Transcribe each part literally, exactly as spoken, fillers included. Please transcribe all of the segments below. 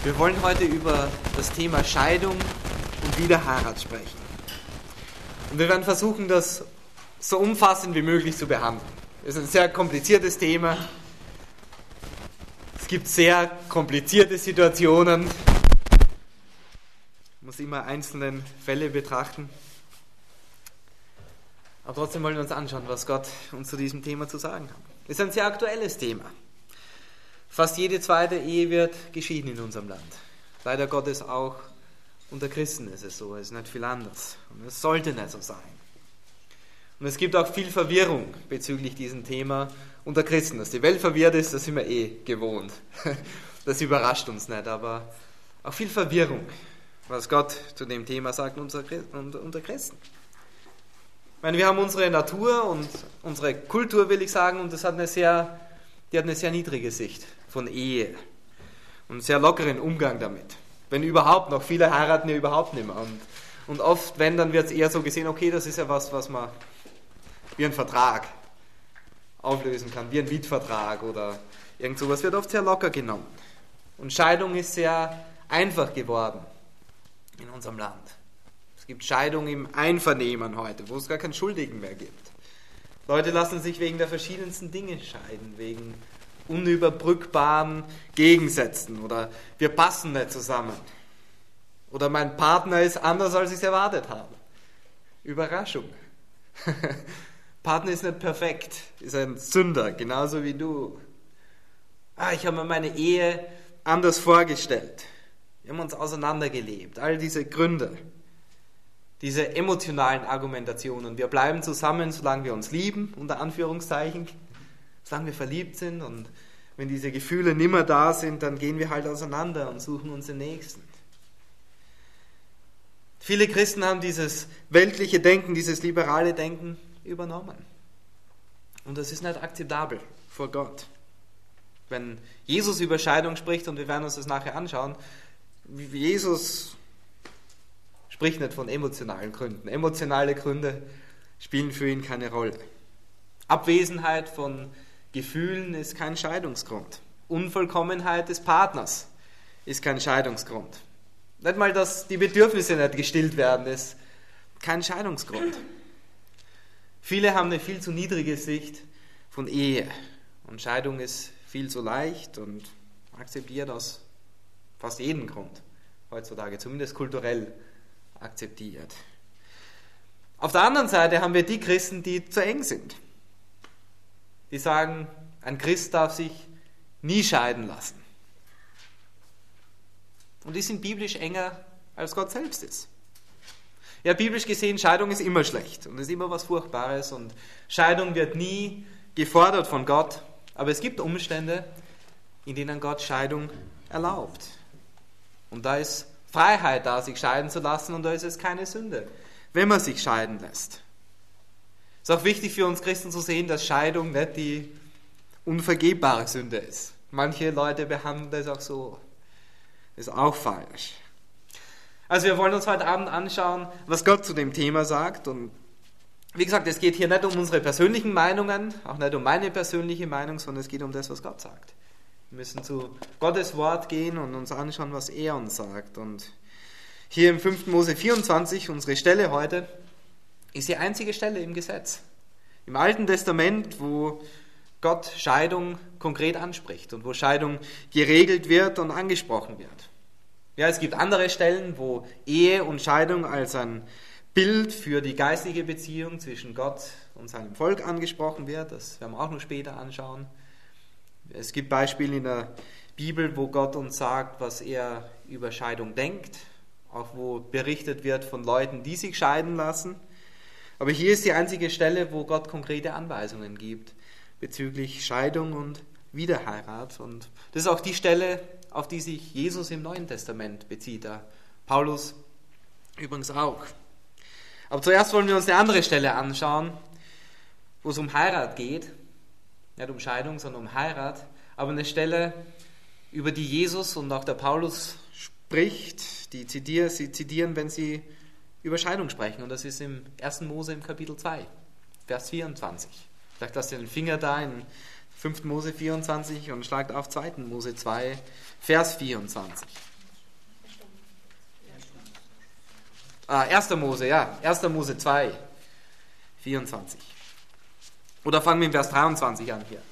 Wir wollen heute über das Thema Scheidung und Wiederheirat sprechen. Und wir werden versuchen, das so umfassend wie möglich zu behandeln. Es ist ein sehr kompliziertes Thema. Es gibt sehr komplizierte Situationen. Man muss immer einzelne Fälle betrachten. Aber trotzdem wollen wir uns anschauen, was Gott uns zu diesem Thema zu sagen hat. Es ist ein sehr aktuelles Thema. Fast jede zweite Ehe wird geschieden in unserem Land. Leider Gottes auch unter Christen ist es so, es ist nicht viel anders. Und es sollte nicht so sein. Und es gibt auch viel Verwirrung bezüglich diesem Thema unter Christen. Dass die Welt verwirrt ist, das sind wir eh gewohnt. Das überrascht uns nicht, aber auch viel Verwirrung, was Gott zu dem Thema sagt unter Christen. Ich meine, wir haben unsere Natur und unsere Kultur, will ich sagen, und das hat eine sehr, die hat eine sehr niedrige Sicht von Ehe und einen sehr lockeren Umgang damit. Wenn überhaupt noch, viele heiraten ja überhaupt nicht mehr. Und, und oft, wenn, dann wird es eher so gesehen, okay, das ist ja was, was man wie ein Vertrag auflösen kann, wie ein Mietvertrag oder irgend sowas, wird oft sehr locker genommen. Und Scheidung ist sehr einfach geworden in unserem Land. Es gibt Scheidung im Einvernehmen heute, wo es gar keinen Schuldigen mehr gibt. Leute lassen sich wegen der verschiedensten Dinge scheiden, wegen unüberbrückbaren Gegensätzen oder wir passen nicht zusammen oder mein Partner ist anders, als ich es erwartet habe. Überraschung. Partner ist nicht perfekt, ist ein Sünder, genauso wie du. Ah, ich habe mir meine Ehe anders vorgestellt. Wir haben uns auseinandergelebt, all diese Gründe. Diese emotionalen Argumentationen. Wir bleiben zusammen, solange wir uns lieben, unter Anführungszeichen, solange wir verliebt sind. Und wenn diese Gefühle nimmer da sind, dann gehen wir halt auseinander und suchen uns den Nächsten. Viele Christen haben dieses weltliche Denken, dieses liberale Denken übernommen. Und das ist nicht akzeptabel vor Gott. Wenn Jesus über Scheidung spricht, und wir werden uns das nachher anschauen, wie Jesus spricht nicht von emotionalen Gründen. Emotionale Gründe spielen für ihn keine Rolle. Abwesenheit von Gefühlen ist kein Scheidungsgrund. Unvollkommenheit des Partners ist kein Scheidungsgrund. Nicht mal, dass die Bedürfnisse nicht gestillt werden, ist kein Scheidungsgrund. Viele haben eine viel zu niedrige Sicht von Ehe. Und Scheidung ist viel zu leicht und akzeptiert aus fast jedem Grund heutzutage, zumindest kulturell akzeptiert. Auf der anderen Seite haben wir die Christen, die zu eng sind. Die sagen, ein Christ darf sich nie scheiden lassen. Und die sind biblisch enger, als Gott selbst ist. Ja, biblisch gesehen, Scheidung ist immer schlecht und ist immer was Furchtbares und Scheidung wird nie gefordert von Gott, aber es gibt Umstände, in denen Gott Scheidung erlaubt. Und da ist Freiheit da, sich scheiden zu lassen, und da ist es keine Sünde, wenn man sich scheiden lässt. Es ist auch wichtig für uns Christen zu sehen, dass Scheidung nicht die unvergebbare Sünde ist. Manche Leute behandeln das auch so. Das ist auch falsch. Also wir wollen uns heute Abend anschauen, was Gott zu dem Thema sagt. Und wie gesagt, es geht hier nicht um unsere persönlichen Meinungen, auch nicht um meine persönliche Meinung, sondern es geht um das, was Gott sagt. Wir müssen zu Gottes Wort gehen und uns anschauen, was er uns sagt. Und hier im fünften Mose vierundzwanzig, unsere Stelle heute, ist die einzige Stelle im Gesetz. Im Alten Testament, wo Gott Scheidung konkret anspricht und wo Scheidung geregelt wird und angesprochen wird. Ja, es gibt andere Stellen, wo Ehe und Scheidung als ein Bild für die geistliche Beziehung zwischen Gott und seinem Volk angesprochen wird. Das werden wir auch noch später anschauen. Es gibt Beispiele in der Bibel, wo Gott uns sagt, was er über Scheidung denkt, auch wo berichtet wird von Leuten, die sich scheiden lassen. Aber hier ist die einzige Stelle, wo Gott konkrete Anweisungen gibt bezüglich Scheidung und Wiederheirat. Und das ist auch die Stelle, auf die sich Jesus im Neuen Testament bezieht. Paulus übrigens auch. Aber zuerst wollen wir uns eine andere Stelle anschauen, wo es um Heirat geht. Nicht um Scheidung, sondern um Heirat, aber eine Stelle, über die Jesus und auch der Paulus spricht, die zitieren, sie zitieren, wenn sie über Scheidung sprechen. Und das ist im ersten Mose im Kapitel zwei, Vers vierundzwanzig. Vielleicht lasst ihr den Finger da in fünften Mose vierundzwanzig und schlagt auf zweiten Mose zwei, Vers vierundzwanzig. Ah, erster Mose, ja, erster Mose zwei, vierundzwanzig. Oder fangen wir in Vers dreiundzwanzig an hier.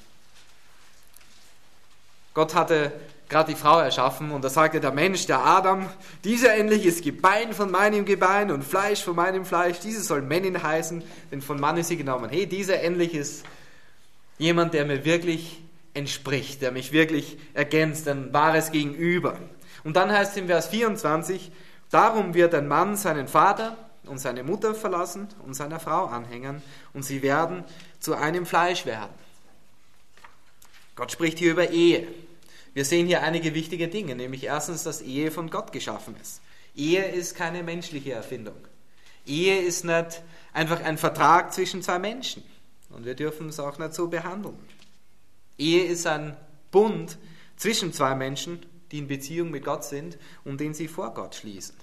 Gott hatte gerade die Frau erschaffen und da sagte der Mensch, der Adam, dieser endlich ist Gebein von meinem Gebein und Fleisch von meinem Fleisch, diese soll Männin heißen, denn von Mann ist sie genommen. Hey, dieser endlich ist jemand, der mir wirklich entspricht, der mich wirklich ergänzt, ein wahres Gegenüber. Und dann heißt es in Vers vierundzwanzig, darum wird ein Mann seinen Vater und seine Mutter verlassen und seiner Frau anhängen und sie werden zu einem Fleisch werden. Gott spricht hier über Ehe. Wir sehen hier einige wichtige Dinge, nämlich erstens, dass Ehe von Gott geschaffen ist. Ehe ist keine menschliche Erfindung. Ehe ist nicht einfach ein Vertrag zwischen zwei Menschen und wir dürfen es auch nicht so behandeln. Ehe ist ein Bund zwischen zwei Menschen, die in Beziehung mit Gott sind und den sie vor Gott schließen.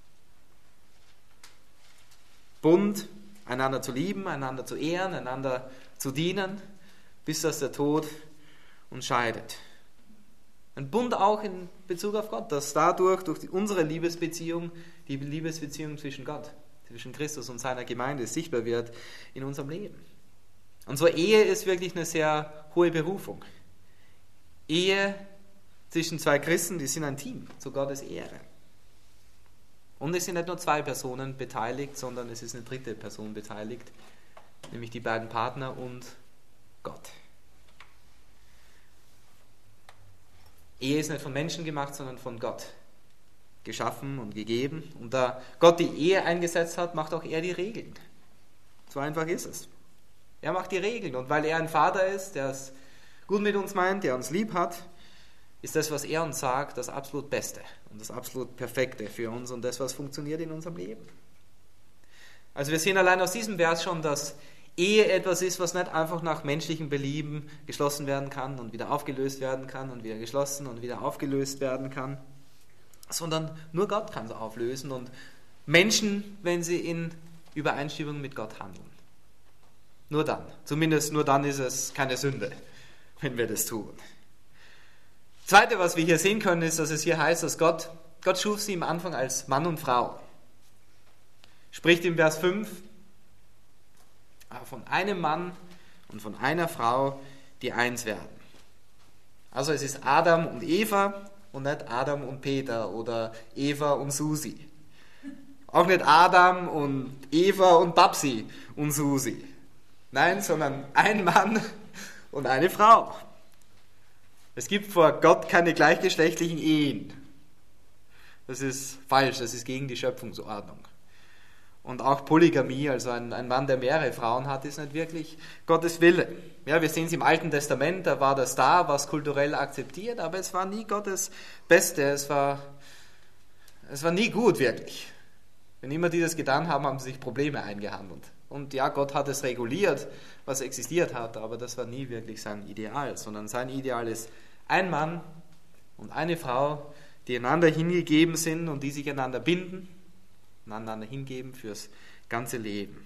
Bund, einander zu lieben, einander zu ehren, einander zu dienen, bis dass der Tod uns scheidet. Ein Bund auch in Bezug auf Gott, dass dadurch, durch die, unsere Liebesbeziehung, die Liebesbeziehung zwischen Gott, zwischen Christus und seiner Gemeinde sichtbar wird in unserem Leben. Unsere Ehe ist wirklich eine sehr hohe Berufung. Ehe zwischen zwei Christen, die sind ein Team, zu Gottes Ehre. Und es sind nicht nur zwei Personen beteiligt, sondern es ist eine dritte Person beteiligt, nämlich die beiden Partner und Gott. Ehe ist nicht von Menschen gemacht, sondern von Gott geschaffen und gegeben. Und da Gott die Ehe eingesetzt hat, macht auch er die Regeln. So einfach ist es. Er macht die Regeln. Und weil er ein Vater ist, der es gut mit uns meint, der uns lieb hat, ist das, was er uns sagt, das absolut Beste und das absolut Perfekte für uns und das, was funktioniert in unserem Leben. Also wir sehen allein aus diesem Vers schon, dass Ehe etwas ist, was nicht einfach nach menschlichem Belieben geschlossen werden kann und wieder aufgelöst werden kann und wieder geschlossen und wieder aufgelöst werden kann, sondern nur Gott kann es auflösen und Menschen, wenn sie in Übereinstimmung mit Gott handeln. Nur dann. Zumindest nur dann ist es keine Sünde, wenn wir das tun. Das Zweite, was wir hier sehen können, ist, dass es hier heißt, dass Gott, Gott schuf sie am Anfang als Mann und Frau. Spricht im Vers fünf, von einem Mann und von einer Frau, die eins werden. Also es ist Adam und Eva und nicht Adam und Peter oder Eva und Susi. Auch nicht Adam und Eva und Babsi und Susi. Nein, sondern ein Mann und eine Frau. Es gibt vor Gott keine gleichgeschlechtlichen Ehen. Das ist falsch, das ist gegen die Schöpfungsordnung. Und auch Polygamie, also ein, ein Mann, der mehrere Frauen hat, ist nicht wirklich Gottes Wille. Ja, wir sehen es im Alten Testament, da war das da, was kulturell akzeptiert, aber es war nie Gottes Beste, es war, es war nie gut wirklich. Wenn immer die das getan haben, haben sie sich Probleme eingehandelt. Und ja, Gott hat es reguliert, was existiert hat, aber das war nie wirklich sein Ideal, sondern sein Ideal ist ein Mann und eine Frau, die einander hingegeben sind und die sich einander binden, einander hingeben fürs ganze Leben.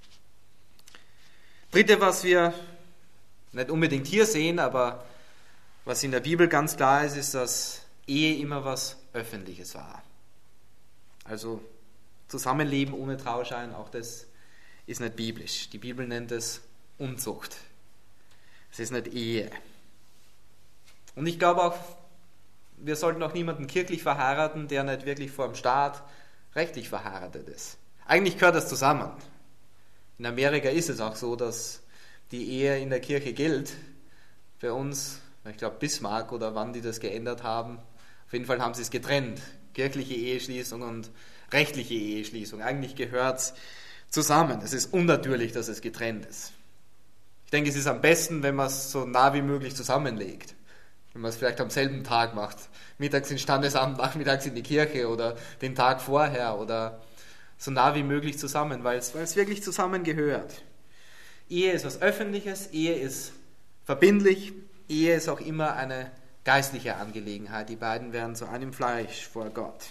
Dritte, was wir nicht unbedingt hier sehen, aber was in der Bibel ganz klar ist, ist, dass Ehe immer was Öffentliches war. Also Zusammenleben ohne Trauschein, auch das ist nicht biblisch. Die Bibel nennt es Unzucht. Es ist nicht Ehe. Und ich glaube auch, wir sollten auch niemanden kirchlich verheiraten, der nicht wirklich vor dem Staat rechtlich verheiratet ist. Eigentlich gehört das zusammen. In Amerika ist es auch so, dass die Ehe in der Kirche gilt. Bei uns, ich glaube Bismarck oder wann die das geändert haben, auf jeden Fall haben sie es getrennt. Kirchliche Eheschließung und rechtliche Eheschließung. Eigentlich gehört es zusammen. Es ist unnatürlich, dass es getrennt ist. Ich denke, es ist am besten, wenn man es so nah wie möglich zusammenlegt. Wenn man es vielleicht am selben Tag macht. Mittags ins Standesamt, nachmittags in die Kirche oder den Tag vorher oder so nah wie möglich zusammen, weil es, weil es wirklich zusammengehört. Ehe ist was Öffentliches, Ehe ist verbindlich, Ehe ist auch immer eine geistliche Angelegenheit. Die beiden werden zu einem Fleisch vor Gott.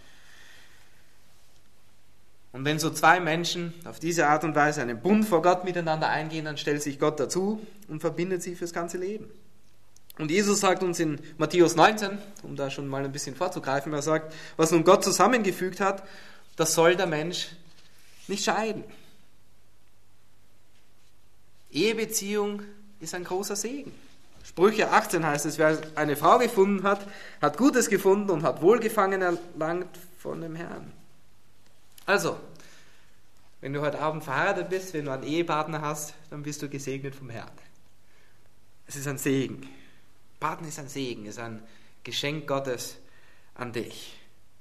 Und wenn so zwei Menschen auf diese Art und Weise einen Bund vor Gott miteinander eingehen, dann stellt sich Gott dazu und verbindet sie fürs ganze Leben. Und Jesus sagt uns in Matthäus neunzehn, um da schon mal ein bisschen vorzugreifen, er sagt, was nun Gott zusammengefügt hat, das soll der Mensch nicht scheiden. Ehebeziehung ist ein großer Segen. Sprüche achtzehn heißt es, wer eine Frau gefunden hat, hat Gutes gefunden und hat Wohlgefallen erlangt von dem Herrn. Also, wenn du heute Abend verheiratet bist, wenn du einen Ehepartner hast, dann bist du gesegnet vom Herrn. Es ist ein Segen. Partner ist ein Segen, ist ein Geschenk Gottes an dich.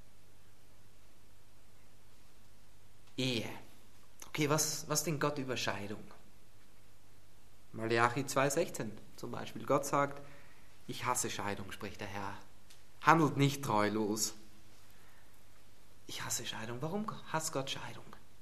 Ehe. Okay, was, was denkt Gott über Scheidung? Malachi zwei sechzehn zum Beispiel. Gott sagt, ich hasse Scheidung, spricht der Herr. Handelt nicht treulos. Ich hasse Scheidung. Warum hasst Gott Scheidung?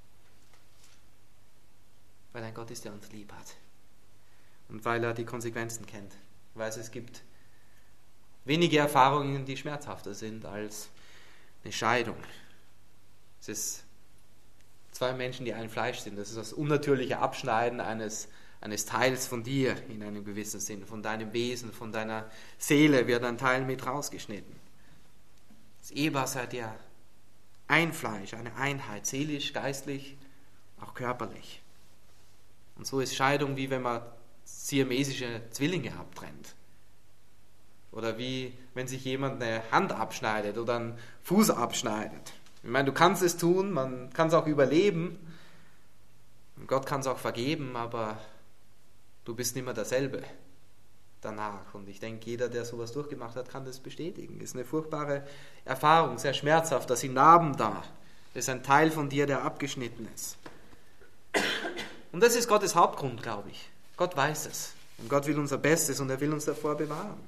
Weil ein Gott ist, der uns lieb hat. Und weil er die Konsequenzen kennt. Weil es gibt wenige Erfahrungen, die schmerzhafter sind als eine Scheidung. Es ist zwei Menschen, die ein Fleisch sind. Das ist das unnatürliche Abschneiden eines, eines Teils von dir in einem gewissen Sinn. Von deinem Wesen, von deiner Seele wird ein Teil mit rausgeschnitten. Das Ehepaar seid ihr ein Fleisch, eine Einheit, seelisch, geistlich, auch körperlich. Und so ist Scheidung wie wenn man siamesische Zwillinge abtrennt. Oder wie wenn sich jemand eine Hand abschneidet oder einen Fuß abschneidet. Ich meine, du kannst es tun, man kann es auch überleben. Und Gott kann es auch vergeben, aber du bist nicht mehr derselbe danach. Und ich denke, jeder, der sowas durchgemacht hat, kann das bestätigen. Es ist eine furchtbare Erfahrung, sehr schmerzhaft. Da sind Narben da. Das ist ein Teil von dir, der abgeschnitten ist. Und das ist Gottes Hauptgrund, glaube ich. Gott weiß es. Und Gott will unser Bestes und er will uns davor bewahren.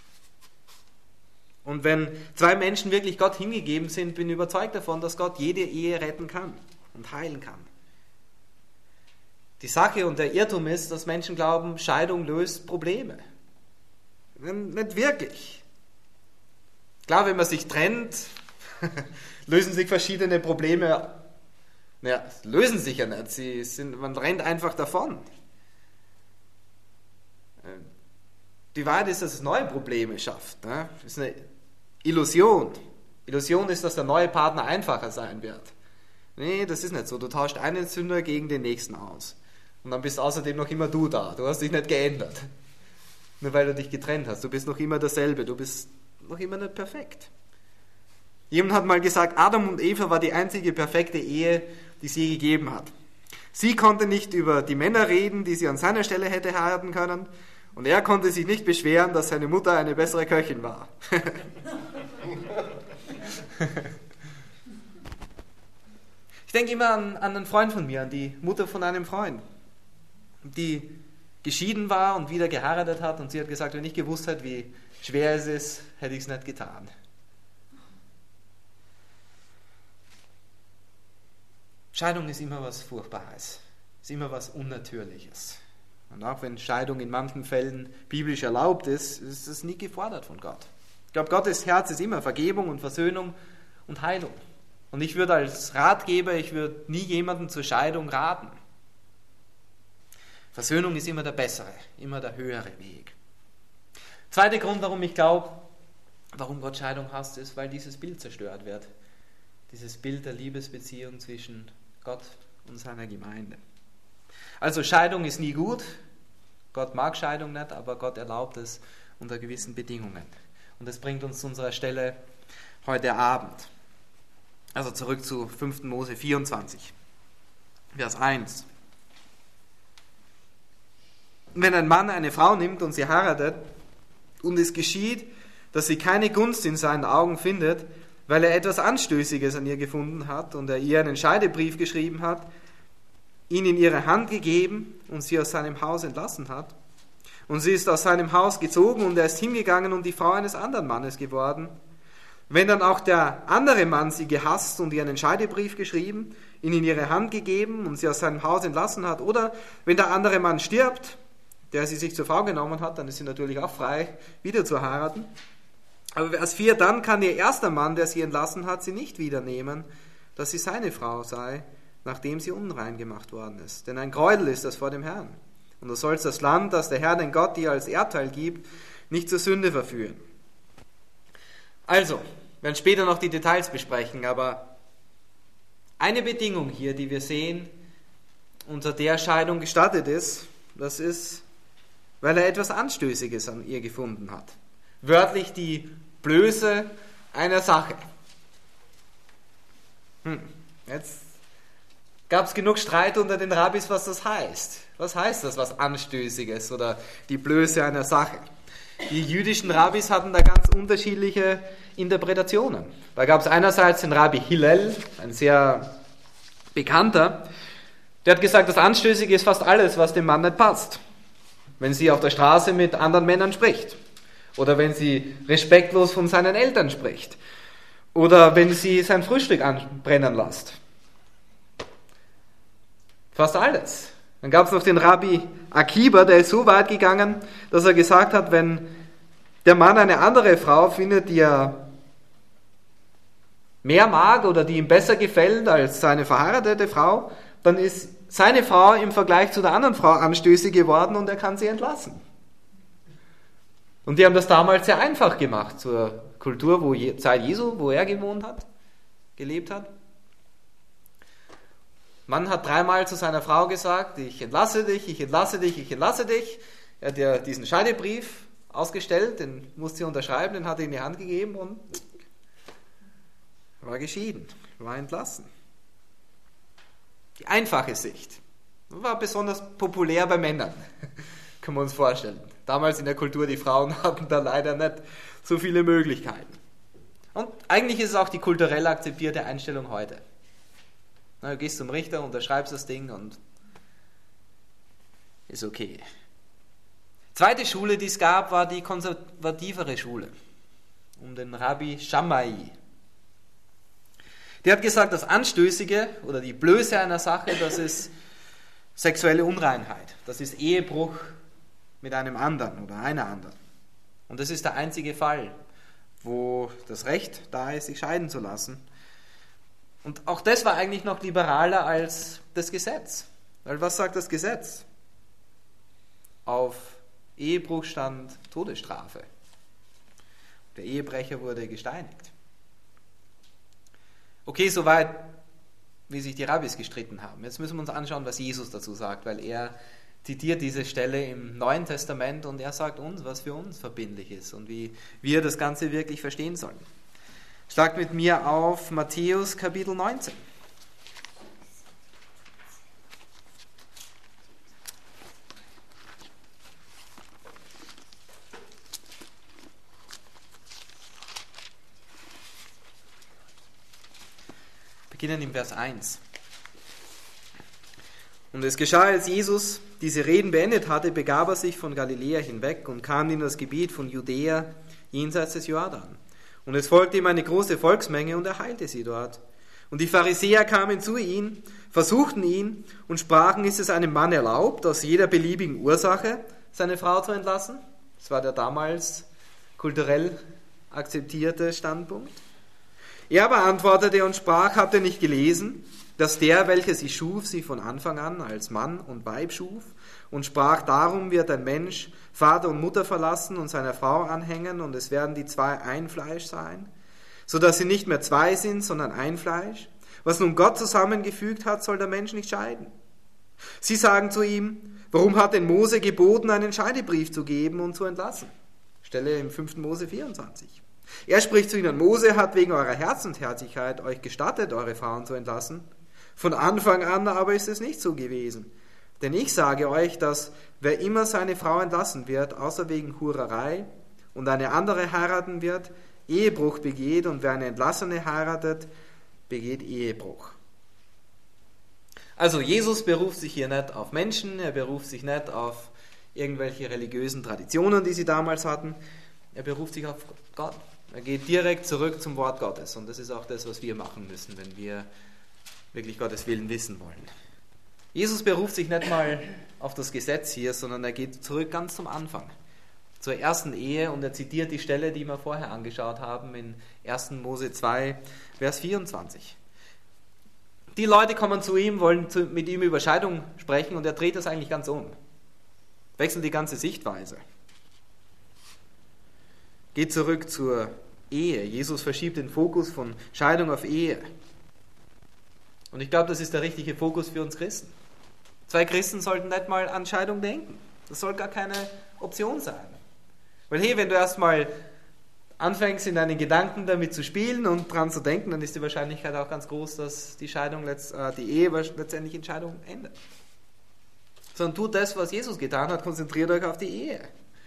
Und wenn zwei Menschen wirklich Gott hingegeben sind, bin ich überzeugt davon, dass Gott jede Ehe retten kann und heilen kann. Die Sache und der Irrtum ist, dass Menschen glauben, Scheidung löst Probleme. Nicht wirklich. Klar, wenn man sich trennt, lösen sich verschiedene Probleme. Naja, lösen sich ja nicht. Sie sind, man rennt einfach davon. Die Wahrheit ist, dass es neue Probleme schafft. Ne? Das ist eine Illusion. Illusion ist, dass der neue Partner einfacher sein wird. Nee, das ist nicht so. Du tauschst einen Sünder gegen den nächsten aus. Und dann bist außerdem noch immer du da. Du hast dich nicht geändert. Nur weil du dich getrennt hast. Du bist noch immer derselbe. Du bist noch immer nicht perfekt. Jemand hat mal gesagt, Adam und Eva war die einzige perfekte Ehe, die es je gegeben hat. Sie konnte nicht über die Männer reden, die sie an seiner Stelle hätte heiraten können. Und er konnte sich nicht beschweren, dass seine Mutter eine bessere Köchin war. Ich denke immer an, an einen Freund von mir, an die Mutter von einem Freund, die geschieden war und wieder geheiratet hat. Und sie hat gesagt, wenn ich gewusst hätte, wie schwer es ist, hätte ich es nicht getan. Scheidung ist immer was Furchtbares, ist immer was Unnatürliches. Und auch wenn Scheidung in manchen Fällen biblisch erlaubt ist, ist es nie gefordert von Gott. Ich glaube, Gottes Herz ist immer Vergebung und Versöhnung und Heilung. Und ich würde als Ratgeber, ich würde nie jemanden zur Scheidung raten. Versöhnung ist immer der bessere, immer der höhere Weg. Zweiter Grund, warum ich glaube, warum Gott Scheidung hasst, ist, weil dieses Bild zerstört wird. Dieses Bild der Liebesbeziehung zwischen Gott und seiner Gemeinde. Also Scheidung ist nie gut. Gott mag Scheidung nicht, aber Gott erlaubt es unter gewissen Bedingungen. Und das bringt uns zu unserer Stelle heute Abend. Also zurück zu fünften Mose vierundzwanzig, Vers eins. Wenn ein Mann eine Frau nimmt und sie heiratet und es geschieht, dass sie keine Gunst in seinen Augen findet, weil er etwas Anstößiges an ihr gefunden hat und er ihr einen Scheidebrief geschrieben hat, ihn in ihre Hand gegeben und sie aus seinem Haus entlassen hat. Und sie ist aus seinem Haus gezogen und er ist hingegangen und die Frau eines anderen Mannes geworden. Wenn dann auch der andere Mann sie gehasst und ihr einen Scheidebrief geschrieben, ihn in ihre Hand gegeben und sie aus seinem Haus entlassen hat, oder wenn der andere Mann stirbt, der sie sich zur Frau genommen hat, dann ist sie natürlich auch frei, wieder zu heiraten. Aber Vers vier, dann kann ihr erster Mann, der sie entlassen hat, sie nicht wieder nehmen, dass sie seine Frau sei, nachdem sie unrein gemacht worden ist. Denn ein Gräuel ist das vor dem Herrn. Und du sollst das Land, das der Herr, dein Gott, dir als Erbteil gibt, nicht zur Sünde verführen. Also, wir werden später noch die Details besprechen, aber eine Bedingung hier, die wir sehen, unter der Scheidung gestattet ist, das ist, weil er etwas Anstößiges an ihr gefunden hat. Wörtlich die Blöße einer Sache. Hm. Jetzt gab es genug Streit unter den Rabbis, was das heißt. Was heißt das, was Anstößiges oder die Blöße einer Sache? Die jüdischen Rabbis hatten da ganz unterschiedliche Interpretationen. Da gab es einerseits den Rabbi Hillel, ein sehr bekannter, der hat gesagt, das Anstößige ist fast alles, was dem Mann nicht passt. Wenn sie auf der Straße mit anderen Männern spricht oder wenn sie respektlos von seinen Eltern spricht oder wenn sie sein Frühstück anbrennen lässt. Fast alles. Dann gab es noch den Rabbi Akiba, der ist so weit gegangen, dass er gesagt hat, wenn der Mann eine andere Frau findet, die er mehr mag oder die ihm besser gefällt als seine verheiratete Frau, dann ist seine Frau im Vergleich zu der anderen Frau anstößig geworden und er kann sie entlassen. Und die haben das damals sehr einfach gemacht zur Kultur, wo Zeit Jesu, wo er gewohnt hat, gelebt hat. Mann hat dreimal zu seiner Frau gesagt, ich entlasse dich, ich entlasse dich, ich entlasse dich. Er hat ja diesen Scheidebrief ausgestellt, den musste sie unterschreiben, den hat er in die Hand gegeben und war geschieden, war entlassen. Die einfache Sicht war besonders populär bei Männern, können wir uns vorstellen. Damals in der Kultur, die Frauen hatten da leider nicht so viele Möglichkeiten. Und eigentlich ist es auch die kulturell akzeptierte Einstellung heute. Na, du gehst zum Richter, unterschreibst das Ding und ist okay. Zweite Schule, die es gab, war die konservativere Schule um den Rabbi Shammai. Der hat gesagt, das Anstößige oder die Blöße einer Sache, das ist sexuelle Unreinheit. Das ist Ehebruch mit einem anderen oder einer anderen. Und das ist der einzige Fall, wo das Recht da ist, sich scheiden zu lassen. Und auch das war eigentlich noch liberaler als das Gesetz. Weil was sagt das Gesetz? Auf Ehebruch stand Todesstrafe. Der Ehebrecher wurde gesteinigt. Okay, soweit, wie sich die Rabbis gestritten haben. Jetzt müssen wir uns anschauen, was Jesus dazu sagt, weil er zitiert diese Stelle im Neuen Testament und er sagt uns, was für uns verbindlich ist und wie wir das Ganze wirklich verstehen sollen. Schlagt mit mir auf Matthäus Kapitel neunzehn. Beginnen im Vers eins. Und es geschah, als Jesus diese Reden beendet hatte, begab er sich von Galiläa hinweg und kam in das Gebiet von Judäa jenseits des Jordan. Und es folgte ihm eine große Volksmenge und er heilte sie dort. Und die Pharisäer kamen zu ihm, versuchten ihn und sprachen, ist es einem Mann erlaubt, aus jeder beliebigen Ursache seine Frau zu entlassen? Das war der damals kulturell akzeptierte Standpunkt. Er aber antwortete und sprach, habt ihr nicht gelesen, dass der, welcher sie schuf, sie von Anfang an als Mann und Weib schuf und sprach, darum wird ein Mensch Vater und Mutter verlassen und seiner Frau anhängen und es werden die zwei ein Fleisch sein, so dass sie nicht mehr zwei sind, sondern ein Fleisch. Was nun Gott zusammengefügt hat, soll der Mensch nicht scheiden. Sie sagen zu ihm, warum hat denn Mose geboten, einen Scheidebrief zu geben und zu entlassen? Stelle im fünften Mose vierundzwanzig. Er spricht zu ihnen, Mose hat wegen eurer Herzensherzigkeit euch gestattet, eure Frauen zu entlassen. Von Anfang an aber ist es nicht so gewesen. Denn ich sage euch, dass wer immer seine Frau entlassen wird, außer wegen Hurerei, und eine andere heiraten wird, Ehebruch begeht, und wer eine Entlassene heiratet, begeht Ehebruch. Also Jesus beruft sich hier nicht auf Menschen, er beruft sich nicht auf irgendwelche religiösen Traditionen, die sie damals hatten, er beruft sich auf Gott. Er geht direkt zurück zum Wort Gottes und das ist auch das, was wir machen müssen, wenn wir wirklich Gottes Willen wissen wollen. Jesus beruft sich nicht mal auf das Gesetz hier, sondern er geht zurück ganz zum Anfang, zur ersten Ehe und er zitiert die Stelle, die wir vorher angeschaut haben in ersten Mose zwei, Vers vierundzwanzig. Die Leute kommen zu ihm, wollen zu, mit ihm über Scheidung sprechen und er dreht das eigentlich ganz um. Wechselt die ganze Sichtweise. Geht zurück zur Ehe. Jesus verschiebt den Fokus von Scheidung auf Ehe. Und ich glaube, das ist der richtige Fokus für uns Christen. Zwei Christen sollten nicht mal an Scheidung denken. Das soll gar keine Option sein. Weil hey, wenn du erstmal anfängst, in deinen Gedanken damit zu spielen und dran zu denken, dann ist die Wahrscheinlichkeit auch ganz groß, dass die Scheidung, letzt, äh, die Ehe letztendlich in Scheidung endet. Sondern tut das, was Jesus getan hat, konzentriert euch auf die Ehe.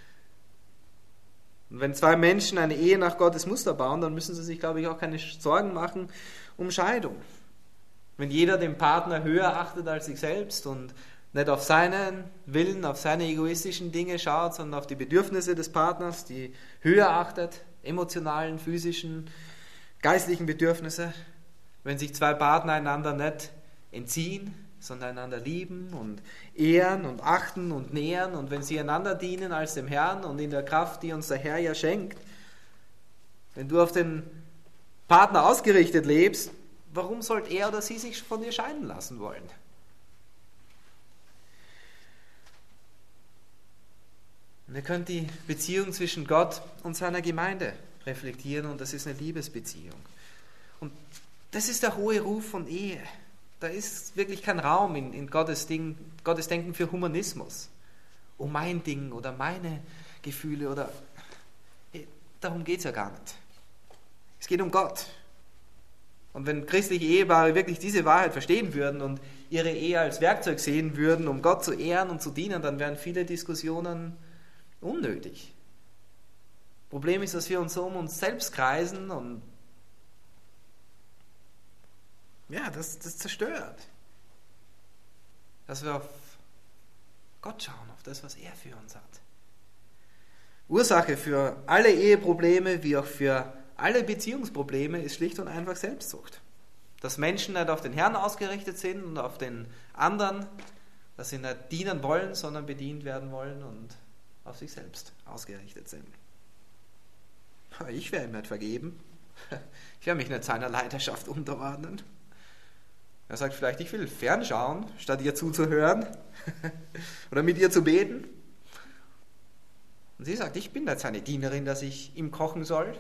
Und wenn zwei Menschen eine Ehe nach Gottes Muster bauen, dann müssen sie sich, glaube ich, auch keine Sorgen machen um Scheidung. Wenn jeder den Partner höher achtet als sich selbst und nicht auf seinen Willen, auf seine egoistischen Dinge schaut, sondern auf die Bedürfnisse des Partners, die höher achtet, emotionalen, physischen, geistlichen Bedürfnisse. Wenn sich zwei Partner einander nicht entziehen, sondern einander lieben und ehren und achten und nähern und wenn sie einander dienen als dem Herrn und in der Kraft, die uns der Herr ja schenkt. Wenn du auf den Partner ausgerichtet lebst, warum sollte er oder sie sich von dir scheiden lassen wollen? Und ihr könnt die Beziehung zwischen Gott und seiner Gemeinde reflektieren und das ist eine Liebesbeziehung. Und das ist der hohe Ruf von Ehe. Da ist wirklich kein Raum in, in Gottes, Ding, Gottes Denken für Humanismus. Oh, mein Ding oder meine Gefühle oder... Darum geht es ja gar nicht. Es geht um Gott. Und wenn christliche Ehepaare wirklich diese Wahrheit verstehen würden und ihre Ehe als Werkzeug sehen würden, um Gott zu ehren und zu dienen, dann wären viele Diskussionen unnötig. Problem ist, dass wir uns so um uns selbst kreisen und ja, das, das zerstört. Dass wir auf Gott schauen, auf das, was er für uns hat. Ursache für alle Eheprobleme, wie auch für alle Beziehungsprobleme, ist schlicht und einfach Selbstsucht. Dass Menschen nicht auf den Herrn ausgerichtet sind und auf den anderen, dass sie nicht dienen wollen, sondern bedient werden wollen und auf sich selbst ausgerichtet sind. Ich werde ihm nicht vergeben. Ich werde mich nicht seiner Leiterschaft unterordnen. Er sagt vielleicht, ich will fernschauen, statt ihr zuzuhören oder mit ihr zu beten. Und sie sagt, ich bin nicht seine Dienerin, dass ich ihm kochen soll.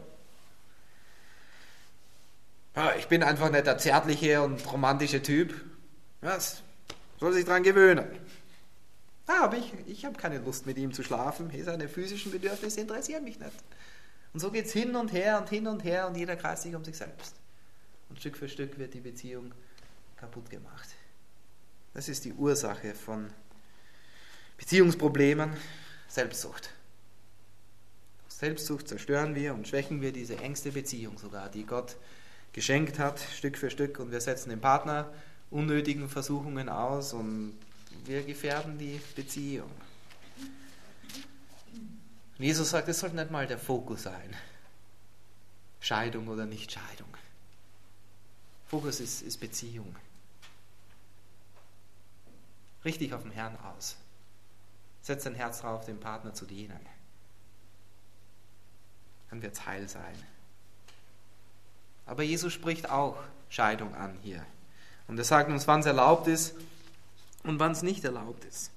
Ich bin einfach nicht der zärtliche und romantische Typ. Was? Soll sich daran gewöhnen. Ah, aber ich, ich habe keine Lust, mit ihm zu schlafen. Seine physischen Bedürfnisse interessieren mich nicht. Und so geht es hin und her und hin und her und jeder kreist sich um sich selbst. Und Stück für Stück wird die Beziehung kaputt gemacht. Das ist die Ursache von Beziehungsproblemen, Selbstsucht. Aus Selbstsucht zerstören wir und schwächen wir diese engste Beziehung sogar, die Gott geschenkt hat, Stück für Stück. Und wir setzen den Partner unnötigen Versuchungen aus und wir gefährden die Beziehung. Und Jesus sagt, es sollte nicht mal der Fokus sein. Scheidung oder Nicht-Scheidung. Fokus ist, ist Beziehung. Richtig auf den Herrn aus. Setz dein Herz drauf, dem Partner zu dienen. Dann wird es heil sein. Aber Jesus spricht auch Scheidung an hier. Und er sagt uns, wann es erlaubt ist und wann es nicht erlaubt ist.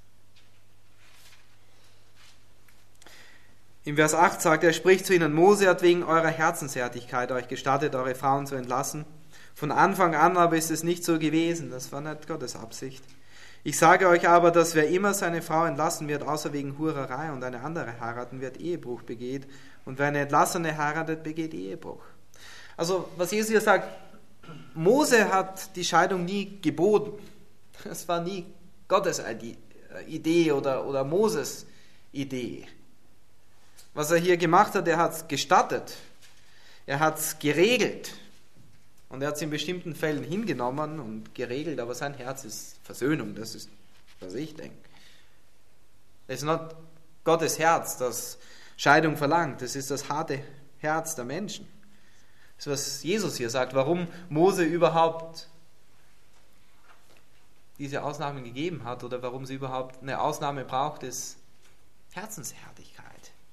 Im Vers acht sagt er, er spricht zu ihnen, Mose hat wegen eurer Herzenshärtigkeit euch gestattet, eure Frauen zu entlassen. Von Anfang an aber ist es nicht so gewesen. Das war nicht Gottes Absicht. Ich sage euch aber, dass wer immer seine Frau entlassen wird, außer wegen Hurerei und eine andere heiraten wird, Ehebruch begeht. Und wer eine Entlassene heiratet, begeht Ehebruch. Also, was Jesus hier sagt, Mose hat die Scheidung nie geboten. Es war nie Gottes Idee oder, oder Moses Idee. Was er hier gemacht hat, er hat es gestattet. Er hat es geregelt. Und er hat es in bestimmten Fällen hingenommen und geregelt, aber sein Herz ist Versöhnung, das ist, was ich denke. Es ist nicht Gottes Herz, das Scheidung verlangt, es ist das harte Herz der Menschen. Das ist, was Jesus hier sagt, warum Mose überhaupt diese Ausnahmen gegeben hat oder warum sie überhaupt eine Ausnahme braucht, ist Herzenshärtigkeit.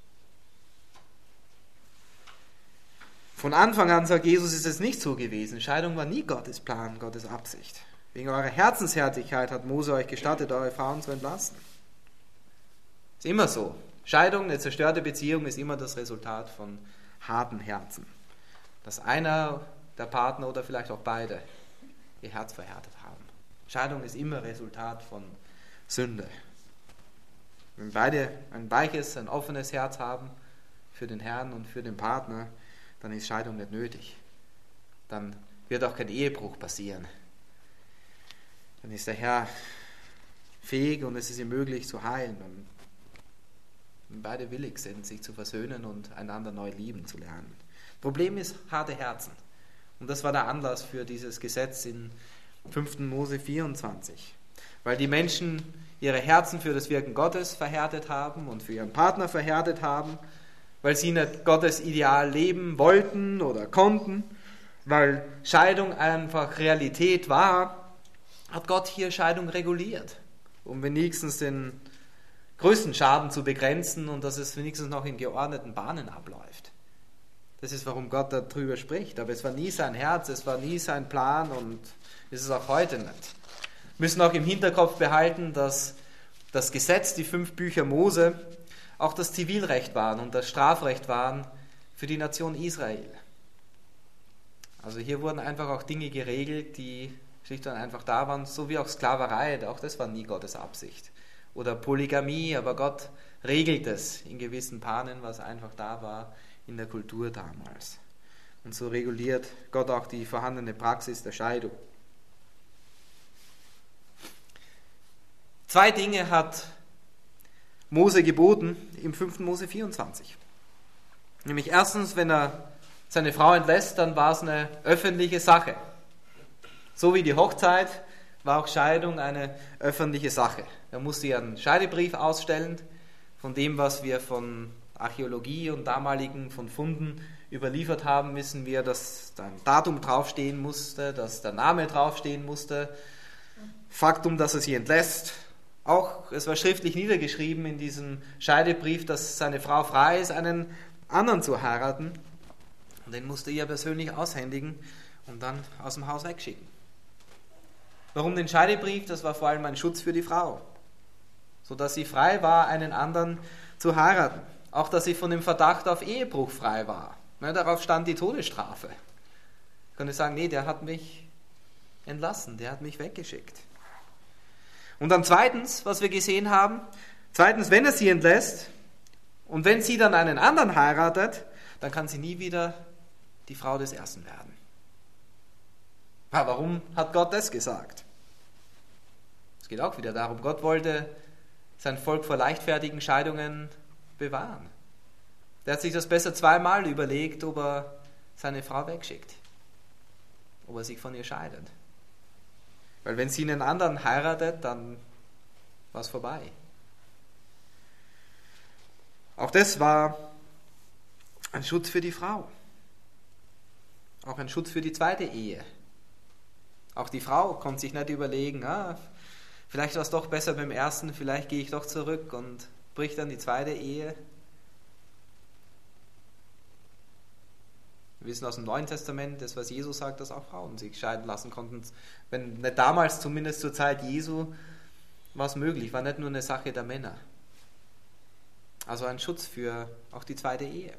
Von Anfang an, sagt Jesus, ist es nicht so gewesen. Scheidung war nie Gottes Plan, Gottes Absicht. Wegen eurer Herzenshärtigkeit hat Mose euch gestattet, eure Frauen zu entlassen. Ist immer so. Scheidung, eine zerstörte Beziehung, ist immer das Resultat von harten Herzen. Dass einer der Partner oder vielleicht auch beide ihr Herz verhärtet haben. Scheidung ist immer Resultat von Sünde. Wenn beide ein weiches, ein offenes Herz haben für den Herrn und für den Partner, dann ist Scheidung nicht nötig. Dann wird auch kein Ehebruch passieren. Dann ist der Herr fähig und es ist ihm möglich zu heilen. Wenn beide willig sind, sich zu versöhnen und einander neu lieben zu lernen. Problem ist harte Herzen. Und das war der Anlass für dieses Gesetz in fünften Mose vierundzwanzig. Weil die Menschen ihre Herzen für das Wirken Gottes verhärtet haben und für ihren Partner verhärtet haben, weil sie nicht Gottes Ideal leben wollten oder konnten, weil Scheidung einfach Realität war, hat Gott hier Scheidung reguliert, um wenigstens den größten Schaden zu begrenzen und dass es wenigstens noch in geordneten Bahnen abläuft. Das ist, warum Gott darüber spricht. Aber es war nie sein Herz, es war nie sein Plan und ist es auch heute nicht. Wir müssen auch im Hinterkopf behalten, dass das Gesetz, die fünf Bücher Mose, auch das Zivilrecht waren und das Strafrecht waren für die Nation Israel. Also hier wurden einfach auch Dinge geregelt, die schlicht und einfach da waren, so wie auch Sklaverei, auch das war nie Gottes Absicht. Oder Polygamie, aber Gott regelt es in gewissen Bahnen, was einfach da war in der Kultur damals. Und so reguliert Gott auch die vorhandene Praxis der Scheidung. Zwei Dinge hat Mose geboten im fünften Mose vierundzwanzig. Nämlich erstens, wenn er seine Frau entlässt, dann war es eine öffentliche Sache. So wie die Hochzeit war auch Scheidung eine öffentliche Sache. Er musste ja einen Scheidebrief ausstellen von dem, was wir von Archäologie und damaligen von Funden überliefert haben, wissen wir, dass da ein Datum draufstehen musste, dass der Name draufstehen musste. Faktum, dass er sie entlässt. Auch, es war schriftlich niedergeschrieben in diesem Scheidebrief, dass seine Frau frei ist, einen anderen zu heiraten. Und den musste er persönlich aushändigen und dann aus dem Haus wegschicken. Warum den Scheidebrief? Das war vor allem ein Schutz für die Frau, sodass sie frei war, einen anderen zu heiraten. Auch, dass sie von dem Verdacht auf Ehebruch frei war. Ja, darauf stand die Todesstrafe. Ich könnte sagen, nee, der hat mich entlassen, der hat mich weggeschickt. Und dann zweitens, was wir gesehen haben, zweitens, wenn er sie entlässt und wenn sie dann einen anderen heiratet, dann kann sie nie wieder die Frau des Ersten werden. Ja, warum hat Gott das gesagt? Es geht auch wieder darum, Gott wollte sein Volk vor leichtfertigen Scheidungen bewahren. Der hat sich das besser zweimal überlegt, ob er seine Frau wegschickt, ob er sich von ihr scheidet. Weil wenn sie einen anderen heiratet, dann war es vorbei. Auch das war ein Schutz für die Frau. Auch ein Schutz für die zweite Ehe. Auch die Frau konnte sich nicht überlegen, ah, vielleicht war es doch besser beim ersten, vielleicht gehe ich doch zurück und bricht dann die zweite Ehe. Wir wissen aus dem Neuen Testament, das was Jesus sagt, dass auch Frauen sich scheiden lassen konnten. Wenn nicht damals, zumindest zur Zeit Jesu, war es möglich, war nicht nur eine Sache der Männer. Also ein Schutz für auch die zweite Ehe.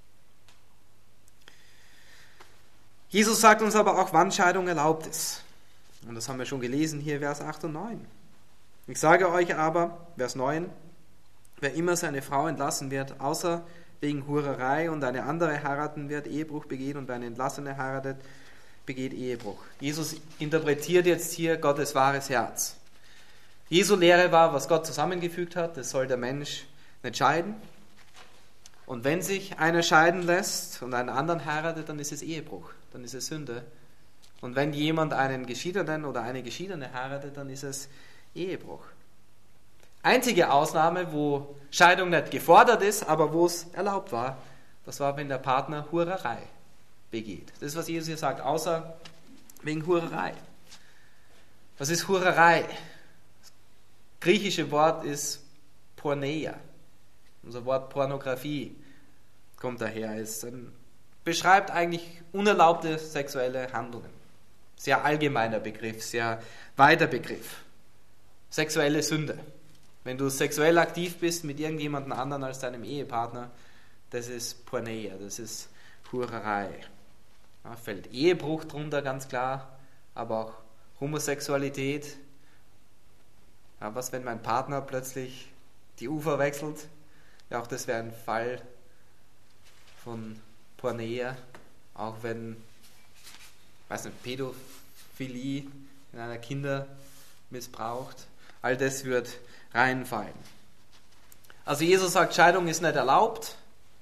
Jesus sagt uns aber auch, wann Scheidung erlaubt ist. Und das haben wir schon gelesen hier, Vers acht und neun. Ich sage euch aber, Vers neun, wer immer seine Frau entlassen wird, außer wegen Hurerei und eine andere heiraten wird, Ehebruch begeht und eine Entlassene heiratet, begeht Ehebruch. Jesus interpretiert jetzt hier Gottes wahres Herz. Jesu Lehre war, was Gott zusammengefügt hat, das soll der Mensch nicht scheiden. Und wenn sich einer scheiden lässt und einen anderen heiratet, dann ist es Ehebruch, dann ist es Sünde. Und wenn jemand einen Geschiedenen oder eine Geschiedene heiratet, dann ist es Ehebruch. Einzige Ausnahme, wo Scheidung nicht gefordert ist, aber wo es erlaubt war, das war, wenn der Partner Hurerei begeht. Das ist, was Jesus hier sagt, außer wegen Hurerei. Was ist Hurerei? Das griechische Wort ist Porneia. Unser Wort Pornografie kommt daher. Es beschreibt eigentlich unerlaubte sexuelle Handlungen. Sehr allgemeiner Begriff, sehr weiter Begriff. Sexuelle Sünde. Wenn du sexuell aktiv bist mit irgendjemandem anderen als deinem Ehepartner, das ist Porneia, das ist Hurerei. Da fällt Ehebruch drunter, ganz klar, aber auch Homosexualität. Ja, was, wenn mein Partner plötzlich die Ufer wechselt? Ja, auch das wäre ein Fall von Porneia. Auch wenn, weiß nicht, Pädophilie in einer Kinder missbraucht. All das wird reinfallen. Also Jesus sagt, Scheidung ist nicht erlaubt.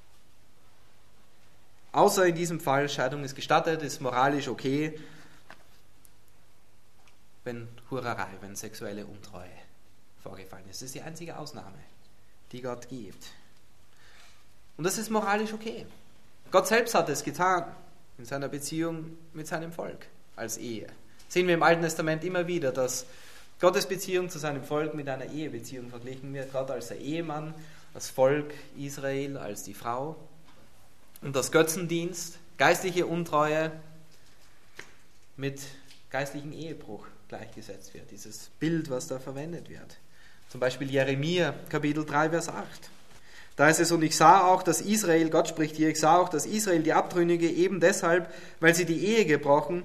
Außer in diesem Fall, Scheidung ist gestattet, ist moralisch okay, wenn Hurerei, wenn sexuelle Untreue vorgefallen ist. Das ist die einzige Ausnahme, die Gott gibt. Und das ist moralisch okay. Gott selbst hat es getan in seiner Beziehung mit seinem Volk als Ehe. Sehen wir im Alten Testament immer wieder, dass Gottes Beziehung zu seinem Volk mit einer Ehebeziehung verglichen wird, Gott als der Ehemann, das Volk Israel als die Frau. Und das Götzendienst, geistliche Untreue mit geistlichem Ehebruch gleichgesetzt wird. Dieses Bild, was da verwendet wird. Zum Beispiel Jeremia, Kapitel drei, Vers acht. Da ist es, und ich sah auch, dass Israel, Gott spricht hier, ich sah auch, dass Israel die Abtrünnige eben deshalb, weil sie die Ehe gebrochen,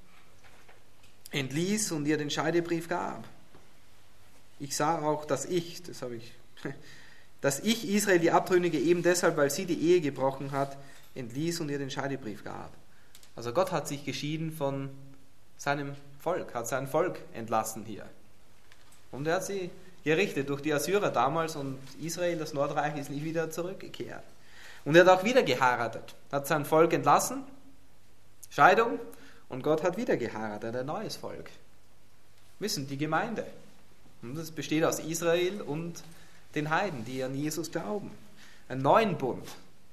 entließ und ihr den Scheidebrief gab. Ich sah auch, dass ich, das habe ich, dass ich Israel die Abtrünnige eben deshalb, weil sie die Ehe gebrochen hat, entließ und ihr den Scheidebrief gab. Also Gott hat sich geschieden von seinem Volk, hat sein Volk entlassen hier. Und er hat sie gerichtet durch die Assyrer damals, und Israel, das Nordreich, ist nicht wieder zurückgekehrt. Und er hat auch wieder geheiratet, hat sein Volk entlassen, Scheidung, und Gott hat wieder geheiratet, ein neues Volk. Wissen, die Gemeinde. Und das besteht aus Israel und den Heiden, die an Jesus glauben. Einen neuen Bund.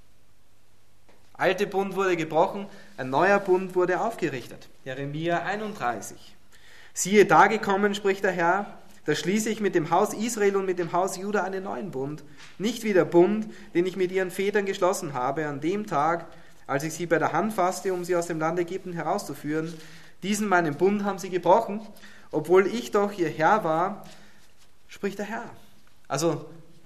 Alte Bund wurde gebrochen, ein neuer Bund wurde aufgerichtet. Jeremia einunddreißig. Siehe, da gekommen, spricht der Herr, da schließe ich mit dem Haus Israel und mit dem Haus Juda einen neuen Bund, nicht wie der Bund, den ich mit ihren Vätern geschlossen habe, an dem Tag, als ich sie bei der Hand fasste, um sie aus dem Land Ägypten herauszuführen. Diesen meinen Bund haben sie gebrochen, obwohl ich doch ihr Herr war, spricht der Herr. Also,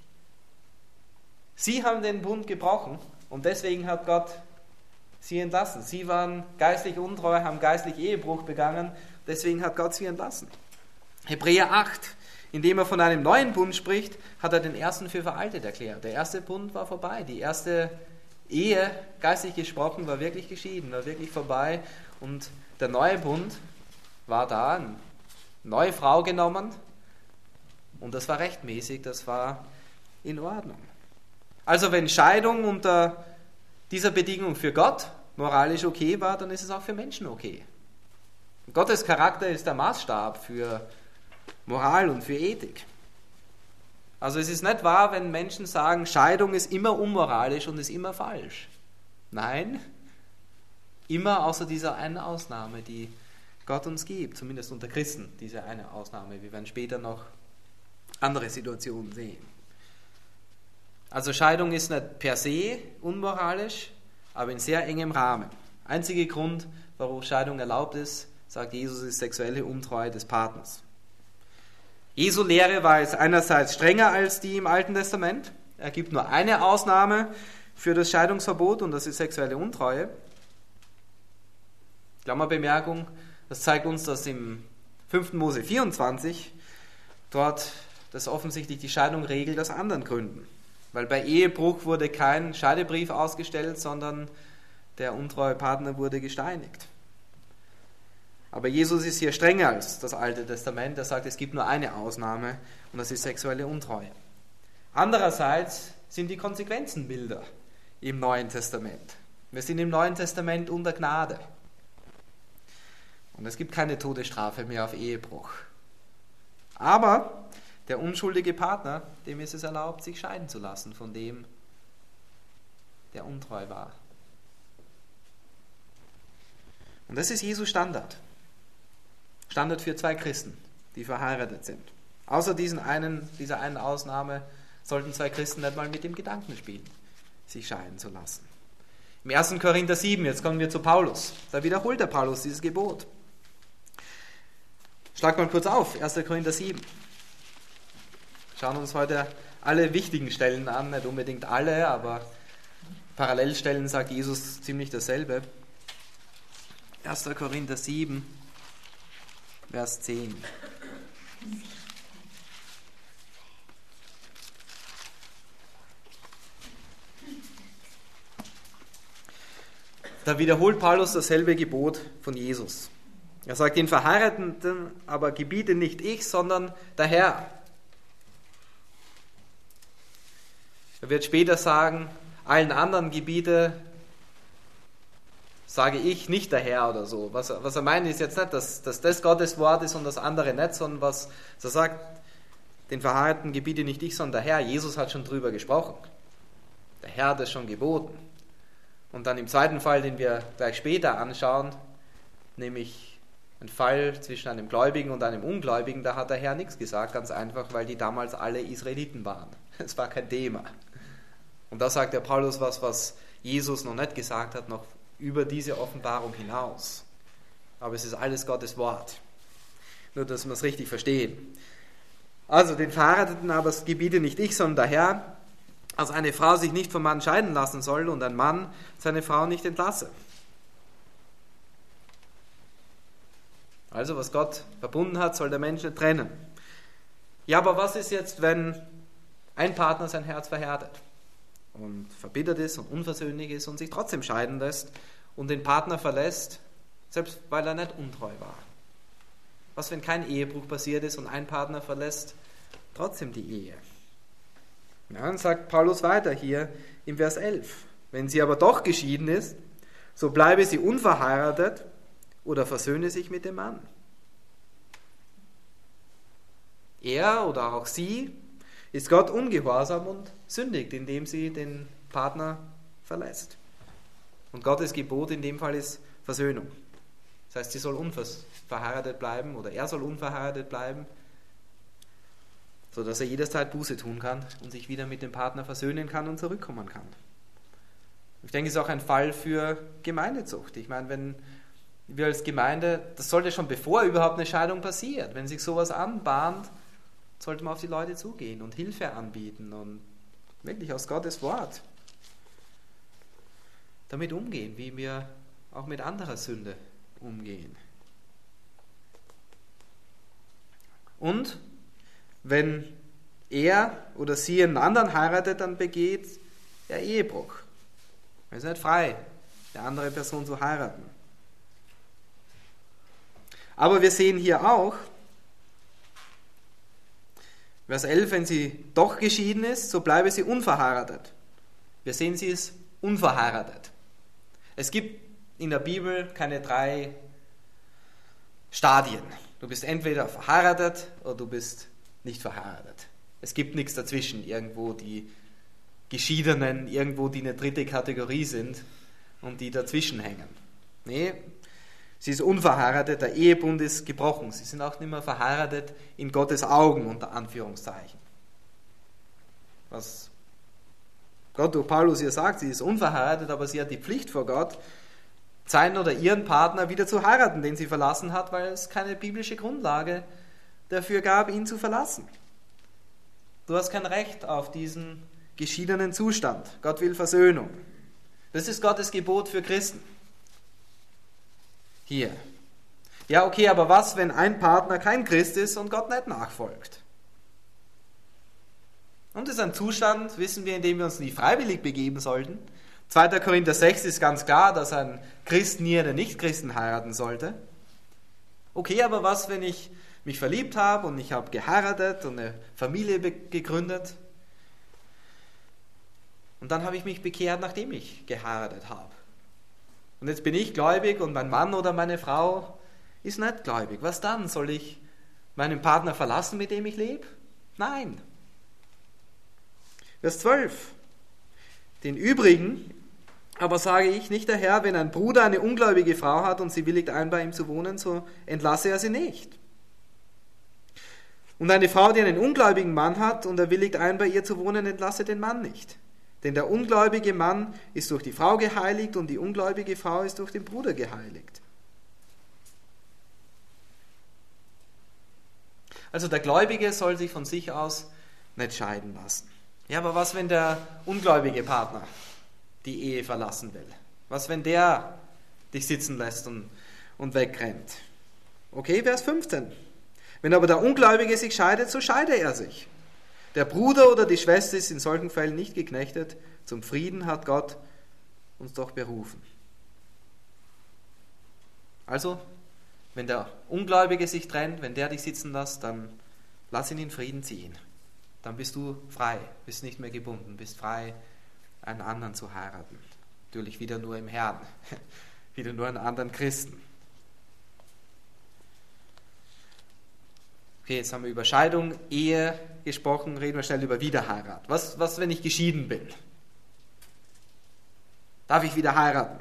sie haben den Bund gebrochen und deswegen hat Gott sie entlassen. Sie waren geistlich untreu, haben geistlich Ehebruch begangen, deswegen hat Gott sie entlassen. Hebräer acht, indem er von einem neuen Bund spricht, hat er den ersten für veraltet erklärt. Der erste Bund war vorbei, die erste Ehe, geistlich gesprochen, war wirklich geschieden, war wirklich vorbei, und der neue Bund war da, eine neue Frau genommen, und das war rechtmäßig, das war in Ordnung. Also wenn Scheidung unter dieser Bedingung für Gott moralisch okay war, dann ist es auch für Menschen okay. Gottes Charakter ist der Maßstab für Moral und für Ethik. Also es ist nicht wahr, wenn Menschen sagen, Scheidung ist immer unmoralisch und ist immer falsch. Nein, immer außer dieser einen Ausnahme, die Gott uns gibt, zumindest unter Christen, diese eine Ausnahme. Wir werden später noch andere Situationen sehen. Also Scheidung ist nicht per se unmoralisch, aber in sehr engem Rahmen. Einziger Grund, warum Scheidung erlaubt ist, sagt Jesus, ist sexuelle Untreue des Partners. Jesu Lehre war jetzt einerseits strenger als die im Alten Testament. Er gibt nur eine Ausnahme für das Scheidungsverbot, und das ist sexuelle Untreue. Klammerbemerkung, das zeigt uns, dass im fünften Mose vierundzwanzig dort das offensichtlich die Scheidung regelt aus anderen Gründen. Weil bei Ehebruch wurde kein Scheidebrief ausgestellt, sondern der untreue Partner wurde gesteinigt. Aber Jesus ist hier strenger als das Alte Testament. Er sagt, es gibt nur eine Ausnahme, und das ist sexuelle Untreue. Andererseits sind die Konsequenzen milder im Neuen Testament. Wir sind im Neuen Testament unter Gnade. Und es gibt keine Todesstrafe mehr auf Ehebruch. Aber der unschuldige Partner, dem ist es erlaubt, sich scheiden zu lassen von dem, der untreu war. Und das ist Jesu Standard. Standard für zwei Christen, die verheiratet sind. Außer diesen einen, dieser einen Ausnahme sollten zwei Christen nicht mal mit dem Gedanken spielen, sich scheiden zu lassen. Im ersten Korinther sieben, jetzt kommen wir zu Paulus, da wiederholt der Paulus dieses Gebot. Schlag mal kurz auf, erster Korinther sieben. Schauen uns heute alle wichtigen Stellen an, nicht unbedingt alle, aber Parallelstellen sagt Jesus ziemlich dasselbe. erster Korinther sieben. Vers zehn. Da wiederholt Paulus dasselbe Gebot von Jesus. Er sagt, den Verheirateten aber gebiete nicht ich, sondern der Herr. Er wird später sagen, allen anderen gebiete, sage ich, nicht der Herr oder so. Was, was er meint, ist jetzt nicht, dass, dass das Gottes Wort ist und das andere nicht, sondern was er sagt, den Verheirateten gebiete nicht ich, sondern der Herr. Jesus hat schon drüber gesprochen. Der Herr hat es schon geboten. Und dann im zweiten Fall, den wir gleich später anschauen, nämlich ein Fall zwischen einem Gläubigen und einem Ungläubigen, da hat der Herr nichts gesagt, ganz einfach, weil die damals alle Israeliten waren. Es war kein Thema. Und da sagt der Paulus was, was Jesus noch nicht gesagt hat, noch über diese Offenbarung hinaus. Aber es ist alles Gottes Wort. Nur, dass wir es richtig verstehen. Also, den Verheirateten aber gebiete nicht ich, sondern der Herr, dass eine Frau sich nicht vom Mann scheiden lassen soll und ein Mann seine Frau nicht entlasse. Also, was Gott verbunden hat, soll der Mensch nicht trennen. Ja, aber was ist jetzt, wenn ein Partner sein Herz verhärtet und verbittert ist und unversöhnlich ist und sich trotzdem scheiden lässt und den Partner verlässt, selbst weil er nicht untreu war? Was, wenn kein Ehebruch passiert ist und ein Partner verlässt trotzdem die Ehe? Ja, dann sagt Paulus weiter hier im Vers elf. Wenn sie aber doch geschieden ist, so bleibe sie unverheiratet oder versöhne sich mit dem Mann. Er oder auch sie ist Gott ungehorsam und sündigt, indem sie den Partner verlässt. Und Gottes Gebot in dem Fall ist Versöhnung. Das heißt, sie soll unverheiratet bleiben oder er soll unverheiratet bleiben, sodass er jederzeit Buße tun kann und sich wieder mit dem Partner versöhnen kann und zurückkommen kann. Ich denke, es ist auch ein Fall für Gemeindezucht. Ich meine, wenn wir als Gemeinde, das sollte schon bevor überhaupt eine Scheidung passiert, wenn sich sowas anbahnt, sollte man auf die Leute zugehen und Hilfe anbieten und wirklich aus Gottes Wort damit umgehen, wie wir auch mit anderer Sünde umgehen. Und wenn er oder sie einen anderen heiratet, dann begeht er Ehebruch. Er ist nicht frei, eine andere Person zu heiraten. Aber wir sehen hier auch, Vers elf, wenn sie doch geschieden ist, so bleibe sie unverheiratet. Wir sehen, sie ist unverheiratet. Es gibt in der Bibel keine drei Stadien. Du bist entweder verheiratet oder du bist nicht verheiratet. Es gibt nichts dazwischen, irgendwo die Geschiedenen, irgendwo die eine dritte Kategorie sind und die dazwischen hängen. Nee, sie ist unverheiratet, der Ehebund ist gebrochen. Sie sind auch nicht mehr verheiratet in Gottes Augen, unter Anführungszeichen. Was Gott durch Paulus hier sagt, sie ist unverheiratet, aber sie hat die Pflicht vor Gott, seinen oder ihren Partner wieder zu heiraten, den sie verlassen hat, weil es keine biblische Grundlage dafür gab, ihn zu verlassen. Du hast kein Recht auf diesen geschiedenen Zustand. Gott will Versöhnung. Das ist Gottes Gebot für Christen. Hier. Ja, okay, aber was, wenn ein Partner kein Christ ist und Gott nicht nachfolgt? Und das ist ein Zustand, wissen wir, in dem wir uns nie freiwillig begeben sollten. zweiter Korinther sechs ist ganz klar, dass ein Christ nie einen Nichtchristen heiraten sollte. Okay, aber was, wenn ich mich verliebt habe und ich habe geheiratet und eine Familie gegründet und dann habe ich mich bekehrt, nachdem ich geheiratet habe. Und jetzt bin ich gläubig und mein Mann oder meine Frau ist nicht gläubig. Was dann? Soll ich meinen Partner verlassen, mit dem ich lebe? Nein. Vers zwölf. Den übrigen aber sage ich, nicht der Herr, wenn ein Bruder eine ungläubige Frau hat und sie willigt ein, bei ihm zu wohnen, so entlasse er sie nicht. Und eine Frau, die einen ungläubigen Mann hat und er willigt ein, bei ihr zu wohnen, entlasse den Mann nicht. Denn der ungläubige Mann ist durch die Frau geheiligt und die ungläubige Frau ist durch den Bruder geheiligt. Also der Gläubige soll sich von sich aus nicht scheiden lassen. Ja, aber was, wenn der ungläubige Partner die Ehe verlassen will? Was, wenn der dich sitzen lässt und, und wegrennt? Okay, Vers fünfzehn. Wenn aber der Ungläubige sich scheidet, so scheide er sich. Der Bruder oder die Schwester ist in solchen Fällen nicht geknechtet. Zum Frieden hat Gott uns doch berufen. Also, wenn der Ungläubige sich trennt, wenn der dich sitzen lässt, dann lass ihn in Frieden ziehen. Dann bist du frei, bist nicht mehr gebunden, bist frei, einen anderen zu heiraten. Natürlich wieder nur im Herrn, wieder nur einen anderen Christen. Okay, jetzt haben wir über Scheidung, Ehe gesprochen, reden wir schnell über Wiederheirat. Was, was, wenn ich geschieden bin? Darf ich wieder heiraten?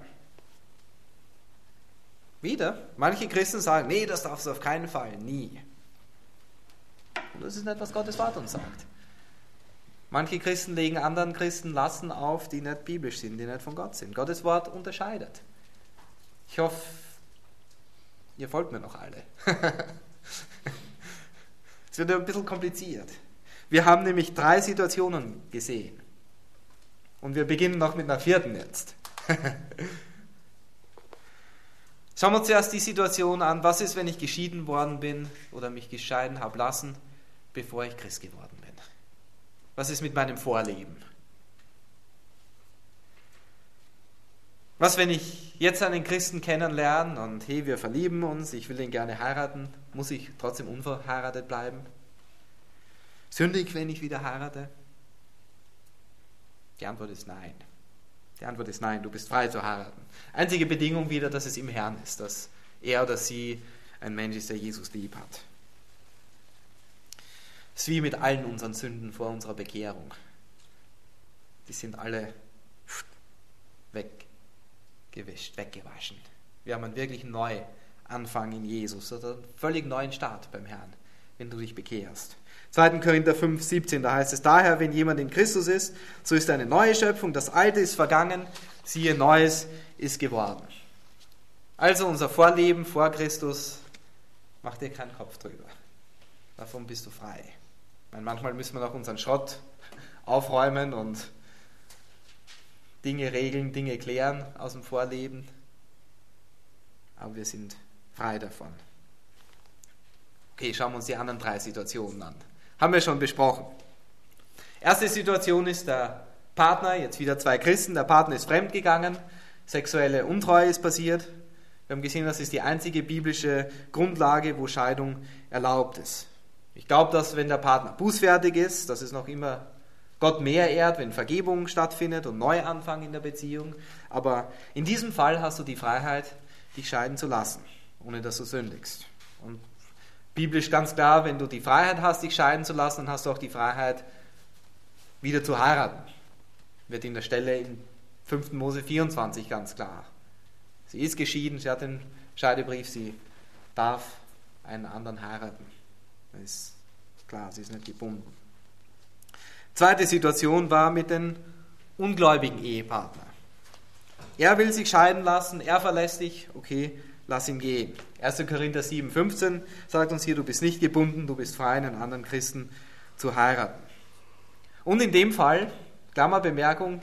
Wieder? Manche Christen sagen, nee, das darfst du auf keinen Fall, nie. Und das ist nicht, was Gottes Wort uns sagt. Manche Christen legen anderen Christen Lasten auf, die nicht biblisch sind, die nicht von Gott sind. Gottes Wort unterscheidet. Ich hoffe, ihr folgt mir noch alle. Es wird ein bisschen kompliziert. Wir haben nämlich drei Situationen gesehen. Und wir beginnen noch mit einer vierten jetzt. Schauen wir uns zuerst die Situation an, was ist, wenn ich geschieden worden bin oder mich gescheiden habe lassen, bevor ich Christ geworden bin. Was ist mit meinem Vorleben? Was, wenn ich jetzt einen Christen kennenlerne und hey, wir verlieben uns, ich will ihn gerne heiraten, muss ich trotzdem unverheiratet bleiben? Sündig, wenn ich wieder heirate? Die Antwort ist nein. Die Antwort ist nein, du bist frei zu heiraten. Einzige Bedingung wieder, dass es im Herrn ist, dass er oder sie ein Mensch ist, der Jesus lieb hat. Es ist wie mit allen unseren Sünden vor unserer Bekehrung. Die sind alle weggewischt, weggewaschen. Wir haben einen wirklich neuen Anfang in Jesus, oder einen völlig neuen Start beim Herrn, wenn du dich bekehrst. zweiter Korinther fünf, siebzehn, da heißt es, daher, wenn jemand in Christus ist, so ist er eine neue Schöpfung, das Alte ist vergangen, siehe, Neues ist geworden. Also unser Vorleben vor Christus, mach dir keinen Kopf drüber. Davon bist du frei. Ich meine, manchmal müssen wir noch unseren Schrott aufräumen und Dinge regeln, Dinge klären aus dem Vorleben, aber wir sind frei davon. Okay, schauen wir uns die anderen drei Situationen an. Haben wir schon besprochen. Erste Situation ist der Partner, jetzt wieder zwei Christen, der Partner ist fremdgegangen, sexuelle Untreue ist passiert. Wir haben gesehen, das ist die einzige biblische Grundlage, wo Scheidung erlaubt ist. Ich glaube, dass wenn der Partner bußfertig ist, dass es noch immer Gott mehr ehrt, wenn Vergebung stattfindet und Neuanfang in der Beziehung. Aber in diesem Fall hast du die Freiheit, dich scheiden zu lassen, ohne dass du sündigst. Und biblisch ganz klar, wenn du die Freiheit hast, dich scheiden zu lassen, dann hast du auch die Freiheit, wieder zu heiraten. Wird in der Stelle in fünfter Mose vierundzwanzig ganz klar. Sie ist geschieden, sie hat den Scheidebrief, sie darf einen anderen heiraten. Das ist klar, sie ist nicht gebunden. Zweite Situation war mit den ungläubigen Ehepartnern. Er will sich scheiden lassen, er verlässt dich, okay, lass ihn gehen. erster Korinther sieben, fünfzehn sagt uns hier, du bist nicht gebunden, du bist frei, einen anderen Christen zu heiraten. Und in dem Fall, Klammerbemerkung,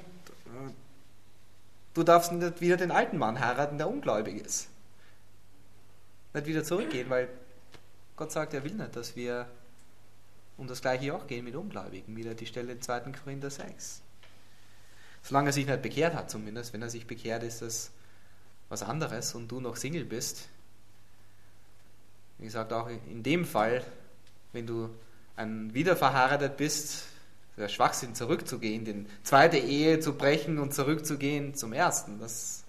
du darfst nicht wieder den alten Mann heiraten, der ungläubig ist. Nicht wieder zurückgehen, weil Gott sagt, er will nicht, dass wir um das gleiche auch gehen mit Ungläubigen. Wieder die Stelle in zweiter Korinther sechs. Solange er sich nicht bekehrt hat zumindest. Wenn er sich bekehrt, ist das was anderes und du noch Single bist. Wie gesagt, auch in dem Fall, wenn du ein, wieder verheiratet bist, der Schwachsinn zurückzugehen, die zweite Ehe zu brechen und zurückzugehen zum ersten. Das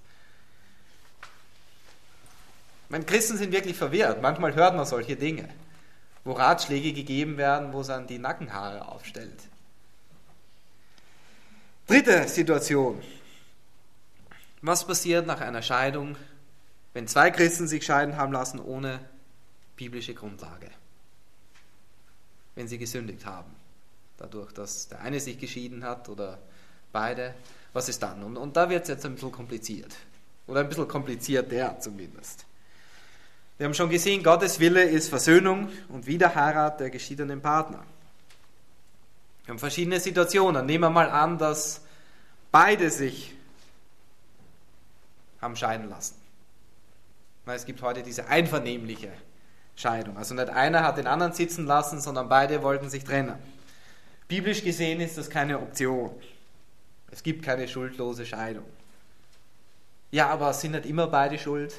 meine, Christen sind wirklich verwirrt. Manchmal hört man solche Dinge, wo Ratschläge gegeben werden, wo es an die Nackenhaare aufstellt. Dritte Situation. Was passiert nach einer Scheidung, wenn zwei Christen sich scheiden haben lassen ohne biblische Grundlage? Wenn sie gesündigt haben, dadurch, dass der eine sich geschieden hat oder beide, was ist dann? Und, und da wird es jetzt ein bisschen kompliziert. Oder ein bisschen komplizierter zumindest. Wir haben schon gesehen, Gottes Wille ist Versöhnung und Wiederheirat der geschiedenen Partner. Wir haben verschiedene Situationen. Nehmen wir mal an, dass beide sich haben scheiden lassen. Es gibt heute diese einvernehmliche Scheidung. Also nicht einer hat den anderen sitzen lassen, sondern beide wollten sich trennen. Biblisch gesehen ist das keine Option. Es gibt keine schuldlose Scheidung. Ja, aber sind nicht immer beide schuld?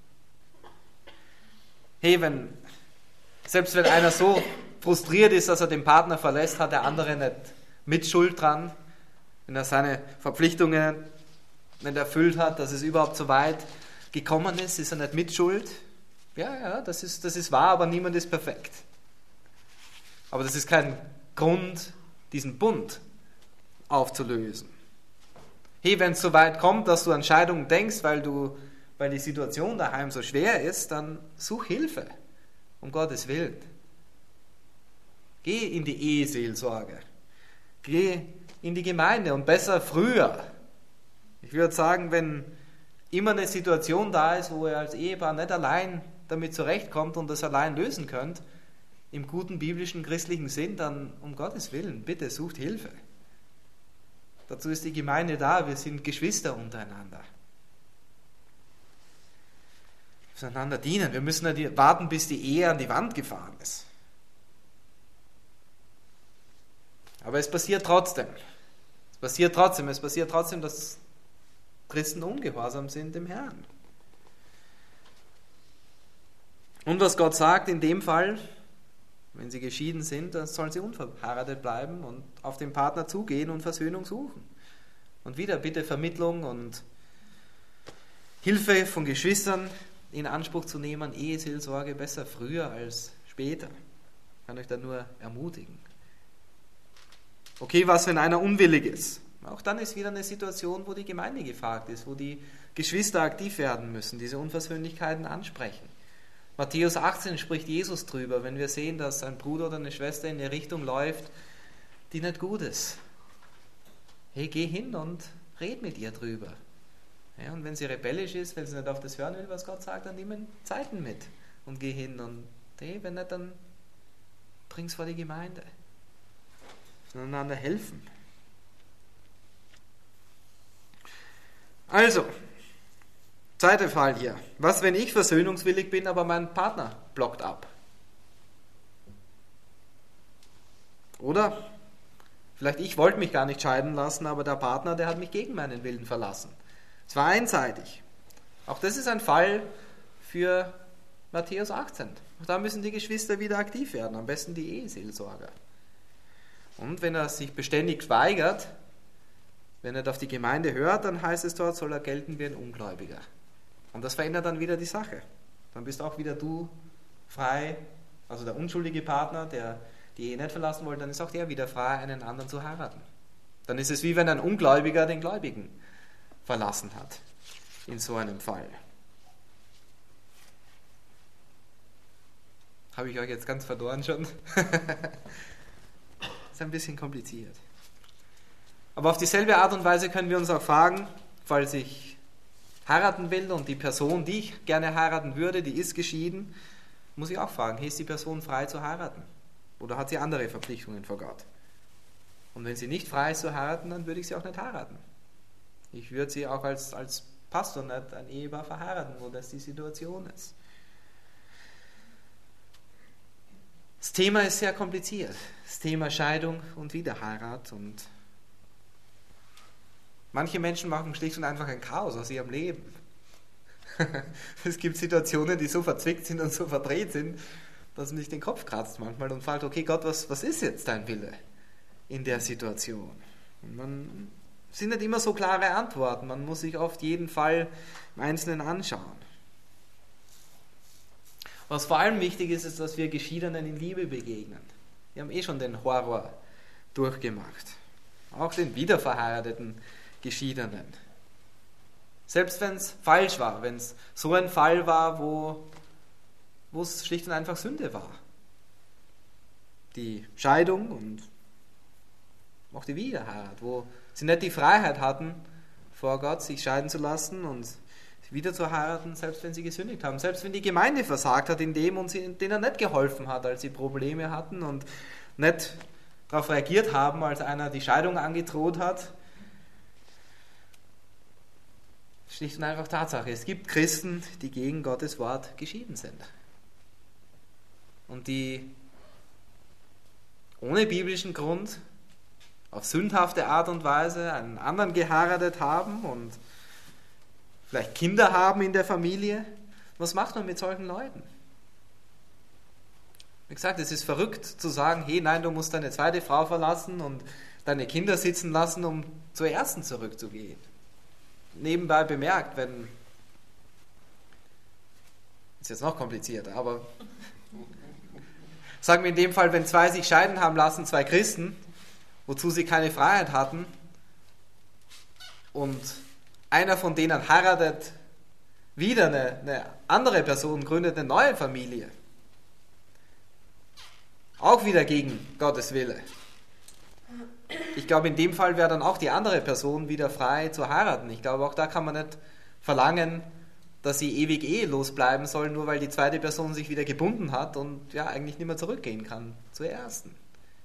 Hey, wenn, selbst wenn einer so frustriert ist, dass er den Partner verlässt, hat der andere nicht mit Schuld dran. Wenn er seine Verpflichtungen nicht erfüllt hat, dass es überhaupt so weit gekommen ist, ist er nicht mit Schuld. Ja, ja, das ist, das ist wahr, aber niemand ist perfekt. Aber das ist kein Grund, diesen Bund aufzulösen. Hey, wenn es so weit kommt, dass du an Scheidung denkst, weil, du, weil die Situation daheim so schwer ist, dann such Hilfe, um Gottes Willen. Geh in die Eheseelsorge. Geh in die Gemeinde und besser früher. Ich würde sagen, wenn immer eine Situation da ist, wo ihr als Ehepaar nicht allein damit zurechtkommt und das allein lösen könnt, im guten biblischen christlichen Sinn, dann um Gottes Willen, bitte sucht Hilfe. Dazu ist die Gemeinde da, wir sind Geschwister untereinander. Wir müssen einander dienen, wir müssen nicht warten, bis die Ehe an die Wand gefahren ist. Aber es passiert trotzdem. Es passiert trotzdem, es passiert trotzdem, dass Christen ungehorsam sind dem Herrn. Und was Gott sagt in dem Fall, wenn sie geschieden sind, dann sollen sie unverheiratet bleiben und auf den Partner zugehen und Versöhnung suchen. Und wieder bitte Vermittlung und Hilfe von Geschwistern in Anspruch zu nehmen, Eheseelsorge besser früher als später. Ich kann euch da nur ermutigen. Okay, was, wenn einer unwillig ist? Auch dann ist wieder eine Situation, wo die Gemeinde gefragt ist, wo die Geschwister aktiv werden müssen, diese Unversöhnlichkeiten ansprechen. Matthäus achtzehn spricht Jesus drüber, wenn wir sehen, dass ein Bruder oder eine Schwester in eine Richtung läuft, die nicht gut ist. Hey, geh hin und red mit ihr drüber. Ja, und wenn sie rebellisch ist, wenn sie nicht auf das hören will, was Gott sagt, dann nimm Zeiten mit und geh hin. Und hey, wenn nicht, dann bring's vor die Gemeinde. Einander helfen. Also, zweiter Fall hier. Was, wenn ich versöhnungswillig bin, aber mein Partner blockt ab? Oder vielleicht ich wollte mich gar nicht scheiden lassen, aber der Partner, der hat mich gegen meinen Willen verlassen. Es war einseitig. Auch das ist ein Fall für Matthäus achtzehn. Auch da müssen die Geschwister wieder aktiv werden, am besten die Eheseelsorger. Und wenn er sich beständig weigert, wenn er auf die Gemeinde hört, dann heißt es dort, soll er gelten wie ein Ungläubiger. Und das verändert dann wieder die Sache. Dann bist auch wieder du frei, also der unschuldige Partner, der die Ehe nicht verlassen wollte, dann ist auch der wieder frei, einen anderen zu heiraten. Dann ist es wie wenn ein Ungläubiger den Gläubigen verlassen hat, in so einem Fall. Habe ich euch jetzt ganz verloren schon? Ist ein bisschen kompliziert. Aber auf dieselbe Art und Weise können wir uns auch fragen, falls ich heiraten will und die Person, die ich gerne heiraten würde, die ist geschieden, muss ich auch fragen, hey, ist die Person frei zu heiraten? Oder hat sie andere Verpflichtungen vor Gott? Und wenn sie nicht frei ist zu heiraten, dann würde ich sie auch nicht heiraten. Ich würde sie auch als, als Pastor nicht ein Ehepaar verheiraten, wo das die Situation ist. Das Thema ist sehr kompliziert. Das Thema Scheidung und Wiederheirat. Und manche Menschen machen schlicht und einfach ein Chaos aus ihrem Leben. Es gibt Situationen, die so verzwickt sind und so verdreht sind, dass man sich den Kopf kratzt manchmal und fragt, okay Gott, was, was ist jetzt dein Wille in der Situation? Und man es sind nicht immer so klare Antworten, man muss sich oft jeden Fall im Einzelnen anschauen. Was vor allem wichtig ist, ist, dass wir Geschiedenen in Liebe begegnen. Wir haben eh schon den Horror durchgemacht. Auch den wiederverheirateten Geschiedenen. Selbst wenn es falsch war, wenn es so ein Fall war, wo, wo es schlicht und einfach Sünde war. Die Scheidung und auch die Wiederheirat, wo sie nicht die Freiheit hatten, vor Gott sich scheiden zu lassen und wieder zu heiraten, selbst wenn sie gesündigt haben. Selbst wenn die Gemeinde versagt hat in dem und sie, denen nicht geholfen hat, als sie Probleme hatten und nicht darauf reagiert haben, als einer die Scheidung angedroht hat. Schlicht und einfach Tatsache. Es gibt Christen, die gegen Gottes Wort geschieden sind. und die ohne biblischen Grund auf sündhafte Art und Weise einen anderen geheiratet haben und vielleicht Kinder haben in der Familie. Was macht man mit solchen Leuten? Wie gesagt, es ist verrückt zu sagen, hey, nein, du musst deine zweite Frau verlassen und deine Kinder sitzen lassen, um zur ersten zurückzugehen. Nebenbei bemerkt, wenn, ist jetzt noch komplizierter, aber sagen wir in dem Fall, wenn zwei sich scheiden haben lassen, zwei Christen, wozu sie keine Freiheit hatten, und einer von denen heiratet wieder eine, eine andere Person, gründet eine neue Familie, auch wieder gegen Gottes Wille. Ich glaube, in dem Fall wäre dann auch die andere Person wieder frei zu heiraten. Ich glaube, auch da kann man nicht verlangen, dass sie ewig ehelos bleiben soll, nur weil die zweite Person sich wieder gebunden hat und ja eigentlich nicht mehr zurückgehen kann zur ersten.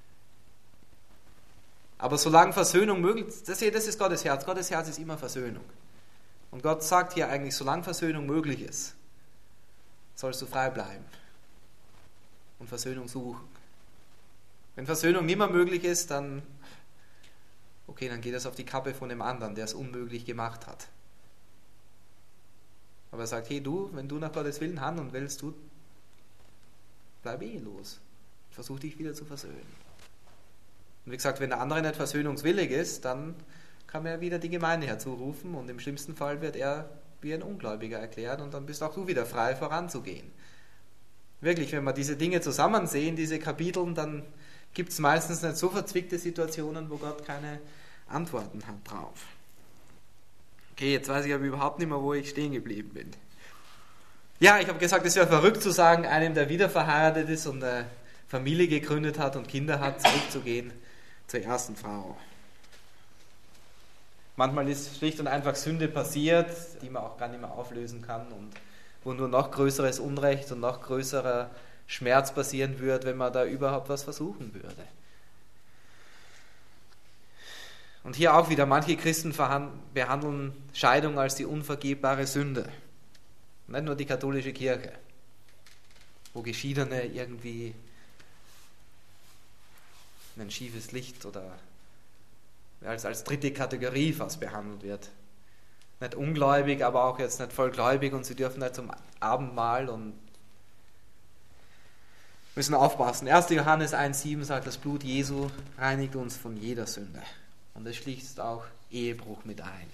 Aber solange Versöhnung möglich ist, das ist Gottes Herz. Gottes Herz ist immer Versöhnung. Und Gott sagt hier eigentlich, solange Versöhnung möglich ist, sollst du frei bleiben und Versöhnung suchen. Wenn Versöhnung nicht mehr möglich ist, dann, okay, dann geht es auf die Kappe von dem anderen, der es unmöglich gemacht hat. Aber er sagt, hey du, wenn du nach Gottes Willen handeln willst, du bleib ehelos. Versuch dich wieder zu versöhnen. Und wie gesagt, wenn der andere nicht versöhnungswillig ist, dann kann man ja wieder die Gemeinde herzurufen und im schlimmsten Fall wird er wie ein Ungläubiger erklärt und dann bist auch du wieder frei voranzugehen. Wirklich, wenn wir diese Dinge zusammen sehen, diese Kapitel, dann gibt es meistens nicht so verzwickte Situationen, wo Gott keine Antworten hat drauf. Okay, jetzt weiß ich aber überhaupt nicht mehr, wo ich stehen geblieben bin. Ja, ich habe gesagt, es wäre verrückt zu sagen, einem, der wieder verheiratet ist und eine Familie gegründet hat und Kinder hat, zurückzugehen zur ersten Frau. Manchmal ist schlicht und einfach Sünde passiert, die man auch gar nicht mehr auflösen kann und wo nur noch größeres Unrecht und noch größerer Schmerz passieren würde, wenn man da überhaupt was versuchen würde. Und hier auch wieder, manche Christen behandeln Scheidung als die unvergebbare Sünde. Nicht nur die katholische Kirche, wo Geschiedene irgendwie in ein schiefes Licht oder als, als dritte Kategorie fast behandelt wird. Nicht ungläubig, aber auch jetzt nicht vollgläubig und sie dürfen nicht zum Abendmahl und müssen aufpassen. erster Johannes eins sieben sagt, das Blut Jesu reinigt uns von jeder Sünde. Und es schließt auch Ehebruch mit ein.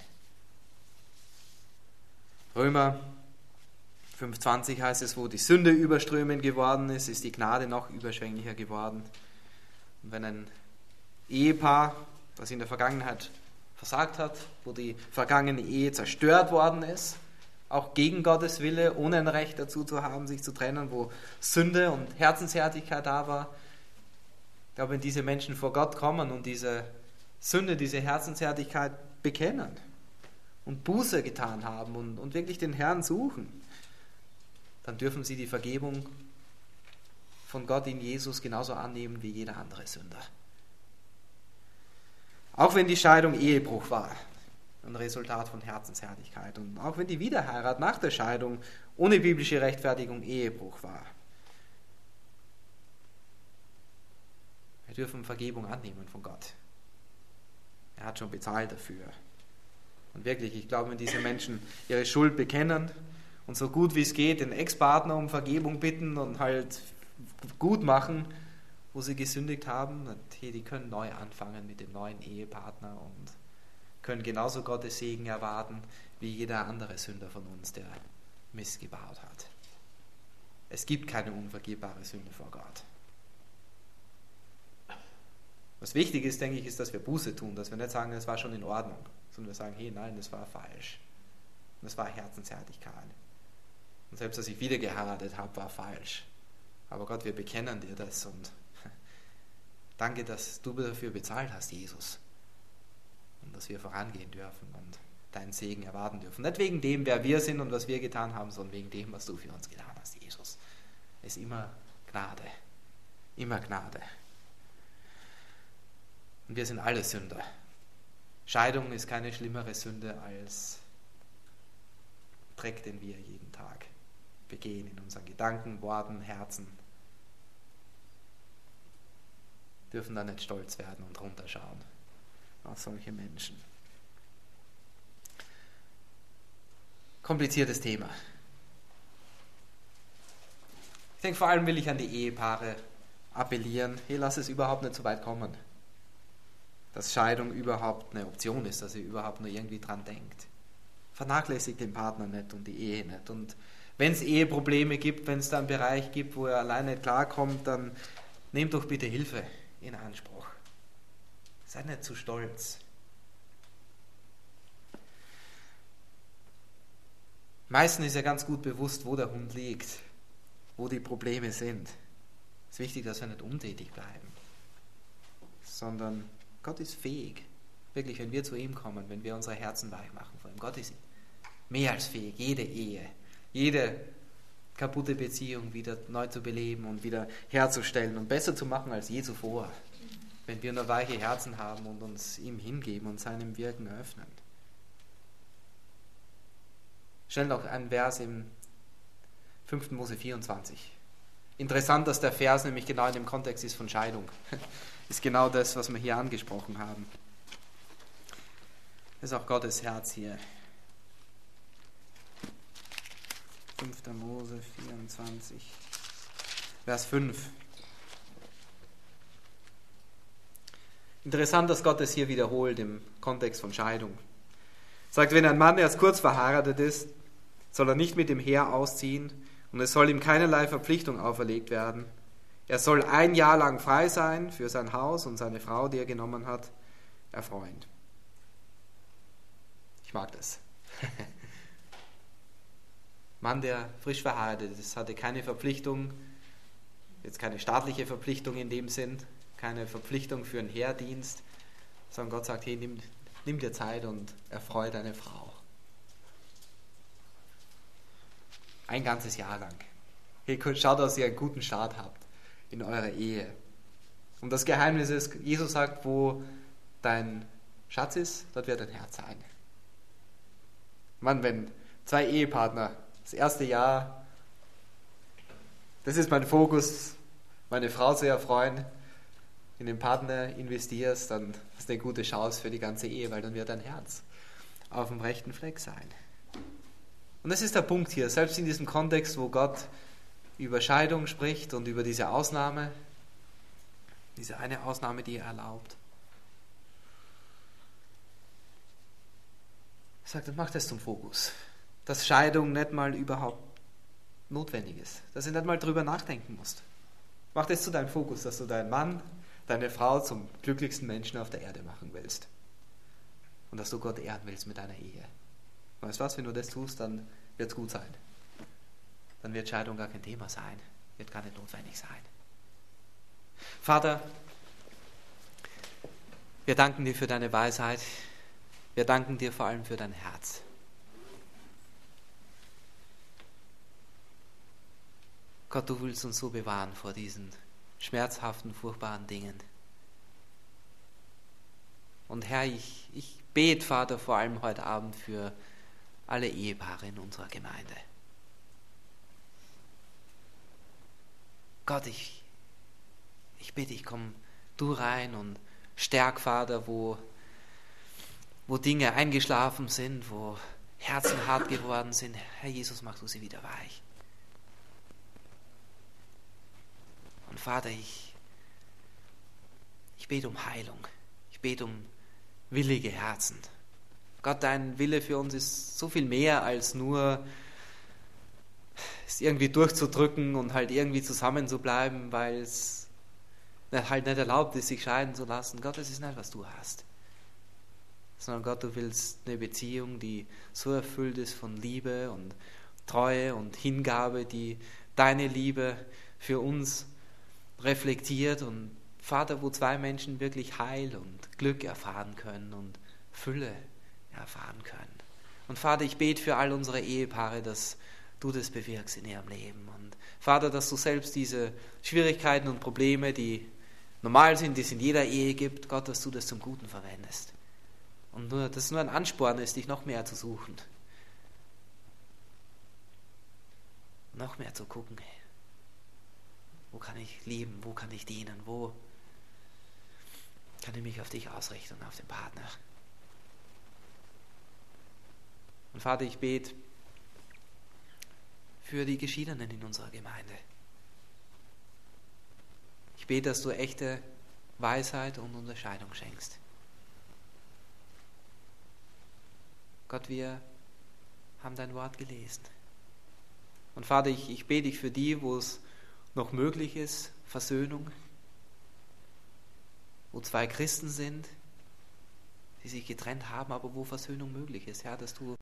Römer fünf zwanzig heißt es, wo die Sünde überströmend geworden ist, ist die Gnade noch überschwänglicher geworden. Und wenn ein Ehepaar, das in der Vergangenheit versagt hat, wo die vergangene Ehe zerstört worden ist, auch gegen Gottes Wille, ohne ein Recht dazu zu haben, sich zu trennen, wo Sünde und Herzenshärtigkeit da war. Ich glaube, wenn diese Menschen vor Gott kommen und diese Sünde, diese Herzenshärtigkeit bekennen und Buße getan haben und, und wirklich den Herrn suchen, dann dürfen sie die Vergebung von Gott in Jesus genauso annehmen wie jeder andere Sünder. Auch wenn die Scheidung Ehebruch war, ein Resultat von Herzenshärtigkeit, und auch wenn die Wiederheirat nach der Scheidung ohne biblische Rechtfertigung Ehebruch war. Wir dürfen Vergebung annehmen von Gott. Er hat schon bezahlt dafür. Und wirklich, ich glaube, wenn diese Menschen ihre Schuld bekennen und so gut wie es geht den Ex-Partner um Vergebung bitten und halt gut machen, wo sie gesündigt haben, hey, die können neu anfangen mit dem neuen Ehepartner und können genauso Gottes Segen erwarten wie jeder andere Sünder von uns, der Mist gebaut hat. Es gibt keine unvergebbare Sünde vor Gott. Was wichtig ist, denke ich, ist, dass wir Buße tun, dass wir nicht sagen, das war schon in Ordnung, sondern wir sagen, hey, nein, das war falsch. Und das war Herzenshärtigkeit. Und selbst, dass ich wieder geheiratet habe, war falsch. Aber Gott, wir bekennen dir das und danke, dass du dafür bezahlt hast, Jesus. Und dass wir vorangehen dürfen und deinen Segen erwarten dürfen. Nicht wegen dem, wer wir sind und was wir getan haben, sondern wegen dem, was du für uns getan hast, Jesus. Es ist immer Gnade. Immer Gnade. Und wir sind alle Sünder. Scheidung ist keine schlimmere Sünde als Dreck, den wir jeden Tag begehen in unseren Gedanken, Worten, Herzen. dürfen da nicht stolz werden und runterschauen auf solche Menschen. Kompliziertes Thema. Ich denke, vor allem will ich an die Ehepaare appellieren, hey, lass es überhaupt nicht so weit kommen, dass Scheidung überhaupt eine Option ist, dass ihr überhaupt nur irgendwie dran denkt. Vernachlässigt den Partner nicht und die Ehe nicht. Und wenn es Eheprobleme gibt, wenn es da einen Bereich gibt, wo er alleine nicht klarkommt, dann nehmt doch bitte Hilfe in Anspruch. Seid nicht zu stolz. Meistens ist ja ganz gut bewusst, wo der Hund liegt, wo die Probleme sind. Es ist wichtig, dass wir nicht untätig bleiben, sondern Gott ist fähig. Wirklich, wenn wir zu ihm kommen, wenn wir unsere Herzen weich machen vor ihm. Gott ist mehr als fähig, jede Ehe, jede kaputte Beziehung wieder neu zu beleben und wieder herzustellen und besser zu machen als je zuvor. Wenn wir nur weiche Herzen haben und uns ihm hingeben und seinem Wirken öffnen. Schnell noch ein Vers im fünften Mose vierundzwanzig. Interessant, dass der Vers nämlich genau in dem Kontext ist von Scheidung. Ist genau das, was wir hier angesprochen haben. Das ist auch Gottes Herz hier. fünfter Mose vierundzwanzig, Vers fünf. Interessant, dass Gott es hier wiederholt im Kontext von Scheidung. Sagt, wenn ein Mann erst kurz verheiratet ist, soll er nicht mit dem Heer ausziehen und es soll ihm keinerlei Verpflichtung auferlegt werden. Er soll ein Jahr lang frei sein für sein Haus und seine Frau, die er genommen hat, erfreuen. Ich mag das. Mann, der frisch verheiratet ist, hatte keine Verpflichtung, jetzt keine staatliche Verpflichtung in dem Sinn, keine Verpflichtung für einen Heerdienst, sondern Gott sagt, hey, nimm, nimm dir Zeit und erfreue deine Frau. Ein ganzes Jahr lang. Hey, schaut, dass ihr einen guten Start habt in eurer Ehe. Und das Geheimnis ist, Jesus sagt, wo dein Schatz ist, dort wird dein Herz sein. Mann, wenn zwei Ehepartner das erste Jahr, das ist mein Fokus, meine Frau zu erfreuen, in den Partner investierst, dann hast du eine gute Chance für die ganze Ehe, weil dann wird dein Herz auf dem rechten Fleck sein. Und das ist der Punkt hier, selbst in diesem Kontext, wo Gott über Scheidung spricht und über diese Ausnahme, diese eine Ausnahme, die er erlaubt. Er sagt, dann mach das zum Fokus, dass Scheidung nicht mal überhaupt notwendig ist, dass du nicht mal drüber nachdenken musst. Mach das zu deinem Fokus, dass du deinen Mann, deine Frau zum glücklichsten Menschen auf der Erde machen willst. Und dass du Gott ehren willst mit deiner Ehe. Weißt du was, wenn du das tust, dann wird es gut sein. Dann wird Scheidung gar kein Thema sein, wird gar nicht notwendig sein. Vater, wir danken dir für deine Weisheit. Wir danken dir vor allem für dein Herz. Gott, du willst uns so bewahren vor diesen schmerzhaften, furchtbaren Dingen. Und Herr, ich, ich bete, Vater, vor allem heute Abend für alle Ehepaare in unserer Gemeinde. Gott, ich, ich bitte, ich komm du rein und stärk, Vater, wo, wo Dinge eingeschlafen sind, wo Herzen hart geworden sind. Herr Jesus, mach du sie wieder weich. Und Vater, ich, ich bete um Heilung. Ich bete um willige Herzen. Gott, dein Wille für uns ist so viel mehr als nur es irgendwie durchzudrücken und halt irgendwie zusammen zu bleiben, weil es halt nicht erlaubt ist, sich scheiden zu lassen. Gott, das ist nicht, was du hast. Sondern Gott, du willst eine Beziehung, die so erfüllt ist von Liebe und Treue und Hingabe, die deine Liebe für uns reflektiert und Vater, wo zwei Menschen wirklich Heil und Glück erfahren können und Fülle erfahren können. Und Vater, ich bete für all unsere Ehepaare, dass du das bewirkst in ihrem Leben. Und Vater, dass du selbst diese Schwierigkeiten und Probleme, die normal sind, die es in jeder Ehe gibt, Gott, dass du das zum Guten verwendest. Und nur, dass es nur ein Ansporn ist, dich noch mehr zu suchen. Noch mehr zu gucken, wo kann ich lieben, wo kann ich dienen, wo, kann ich mich auf dich ausrichten und auf den Partner. Und Vater, ich bete für die Geschiedenen in unserer Gemeinde. Ich bete, dass du echte Weisheit und Unterscheidung schenkst. Gott, wir haben dein Wort gelesen. Und Vater, ich, ich bete dich für die, wo es noch möglich ist, Versöhnung, wo zwei Christen sind, die sich getrennt haben, aber wo Versöhnung möglich ist, Herr, dass du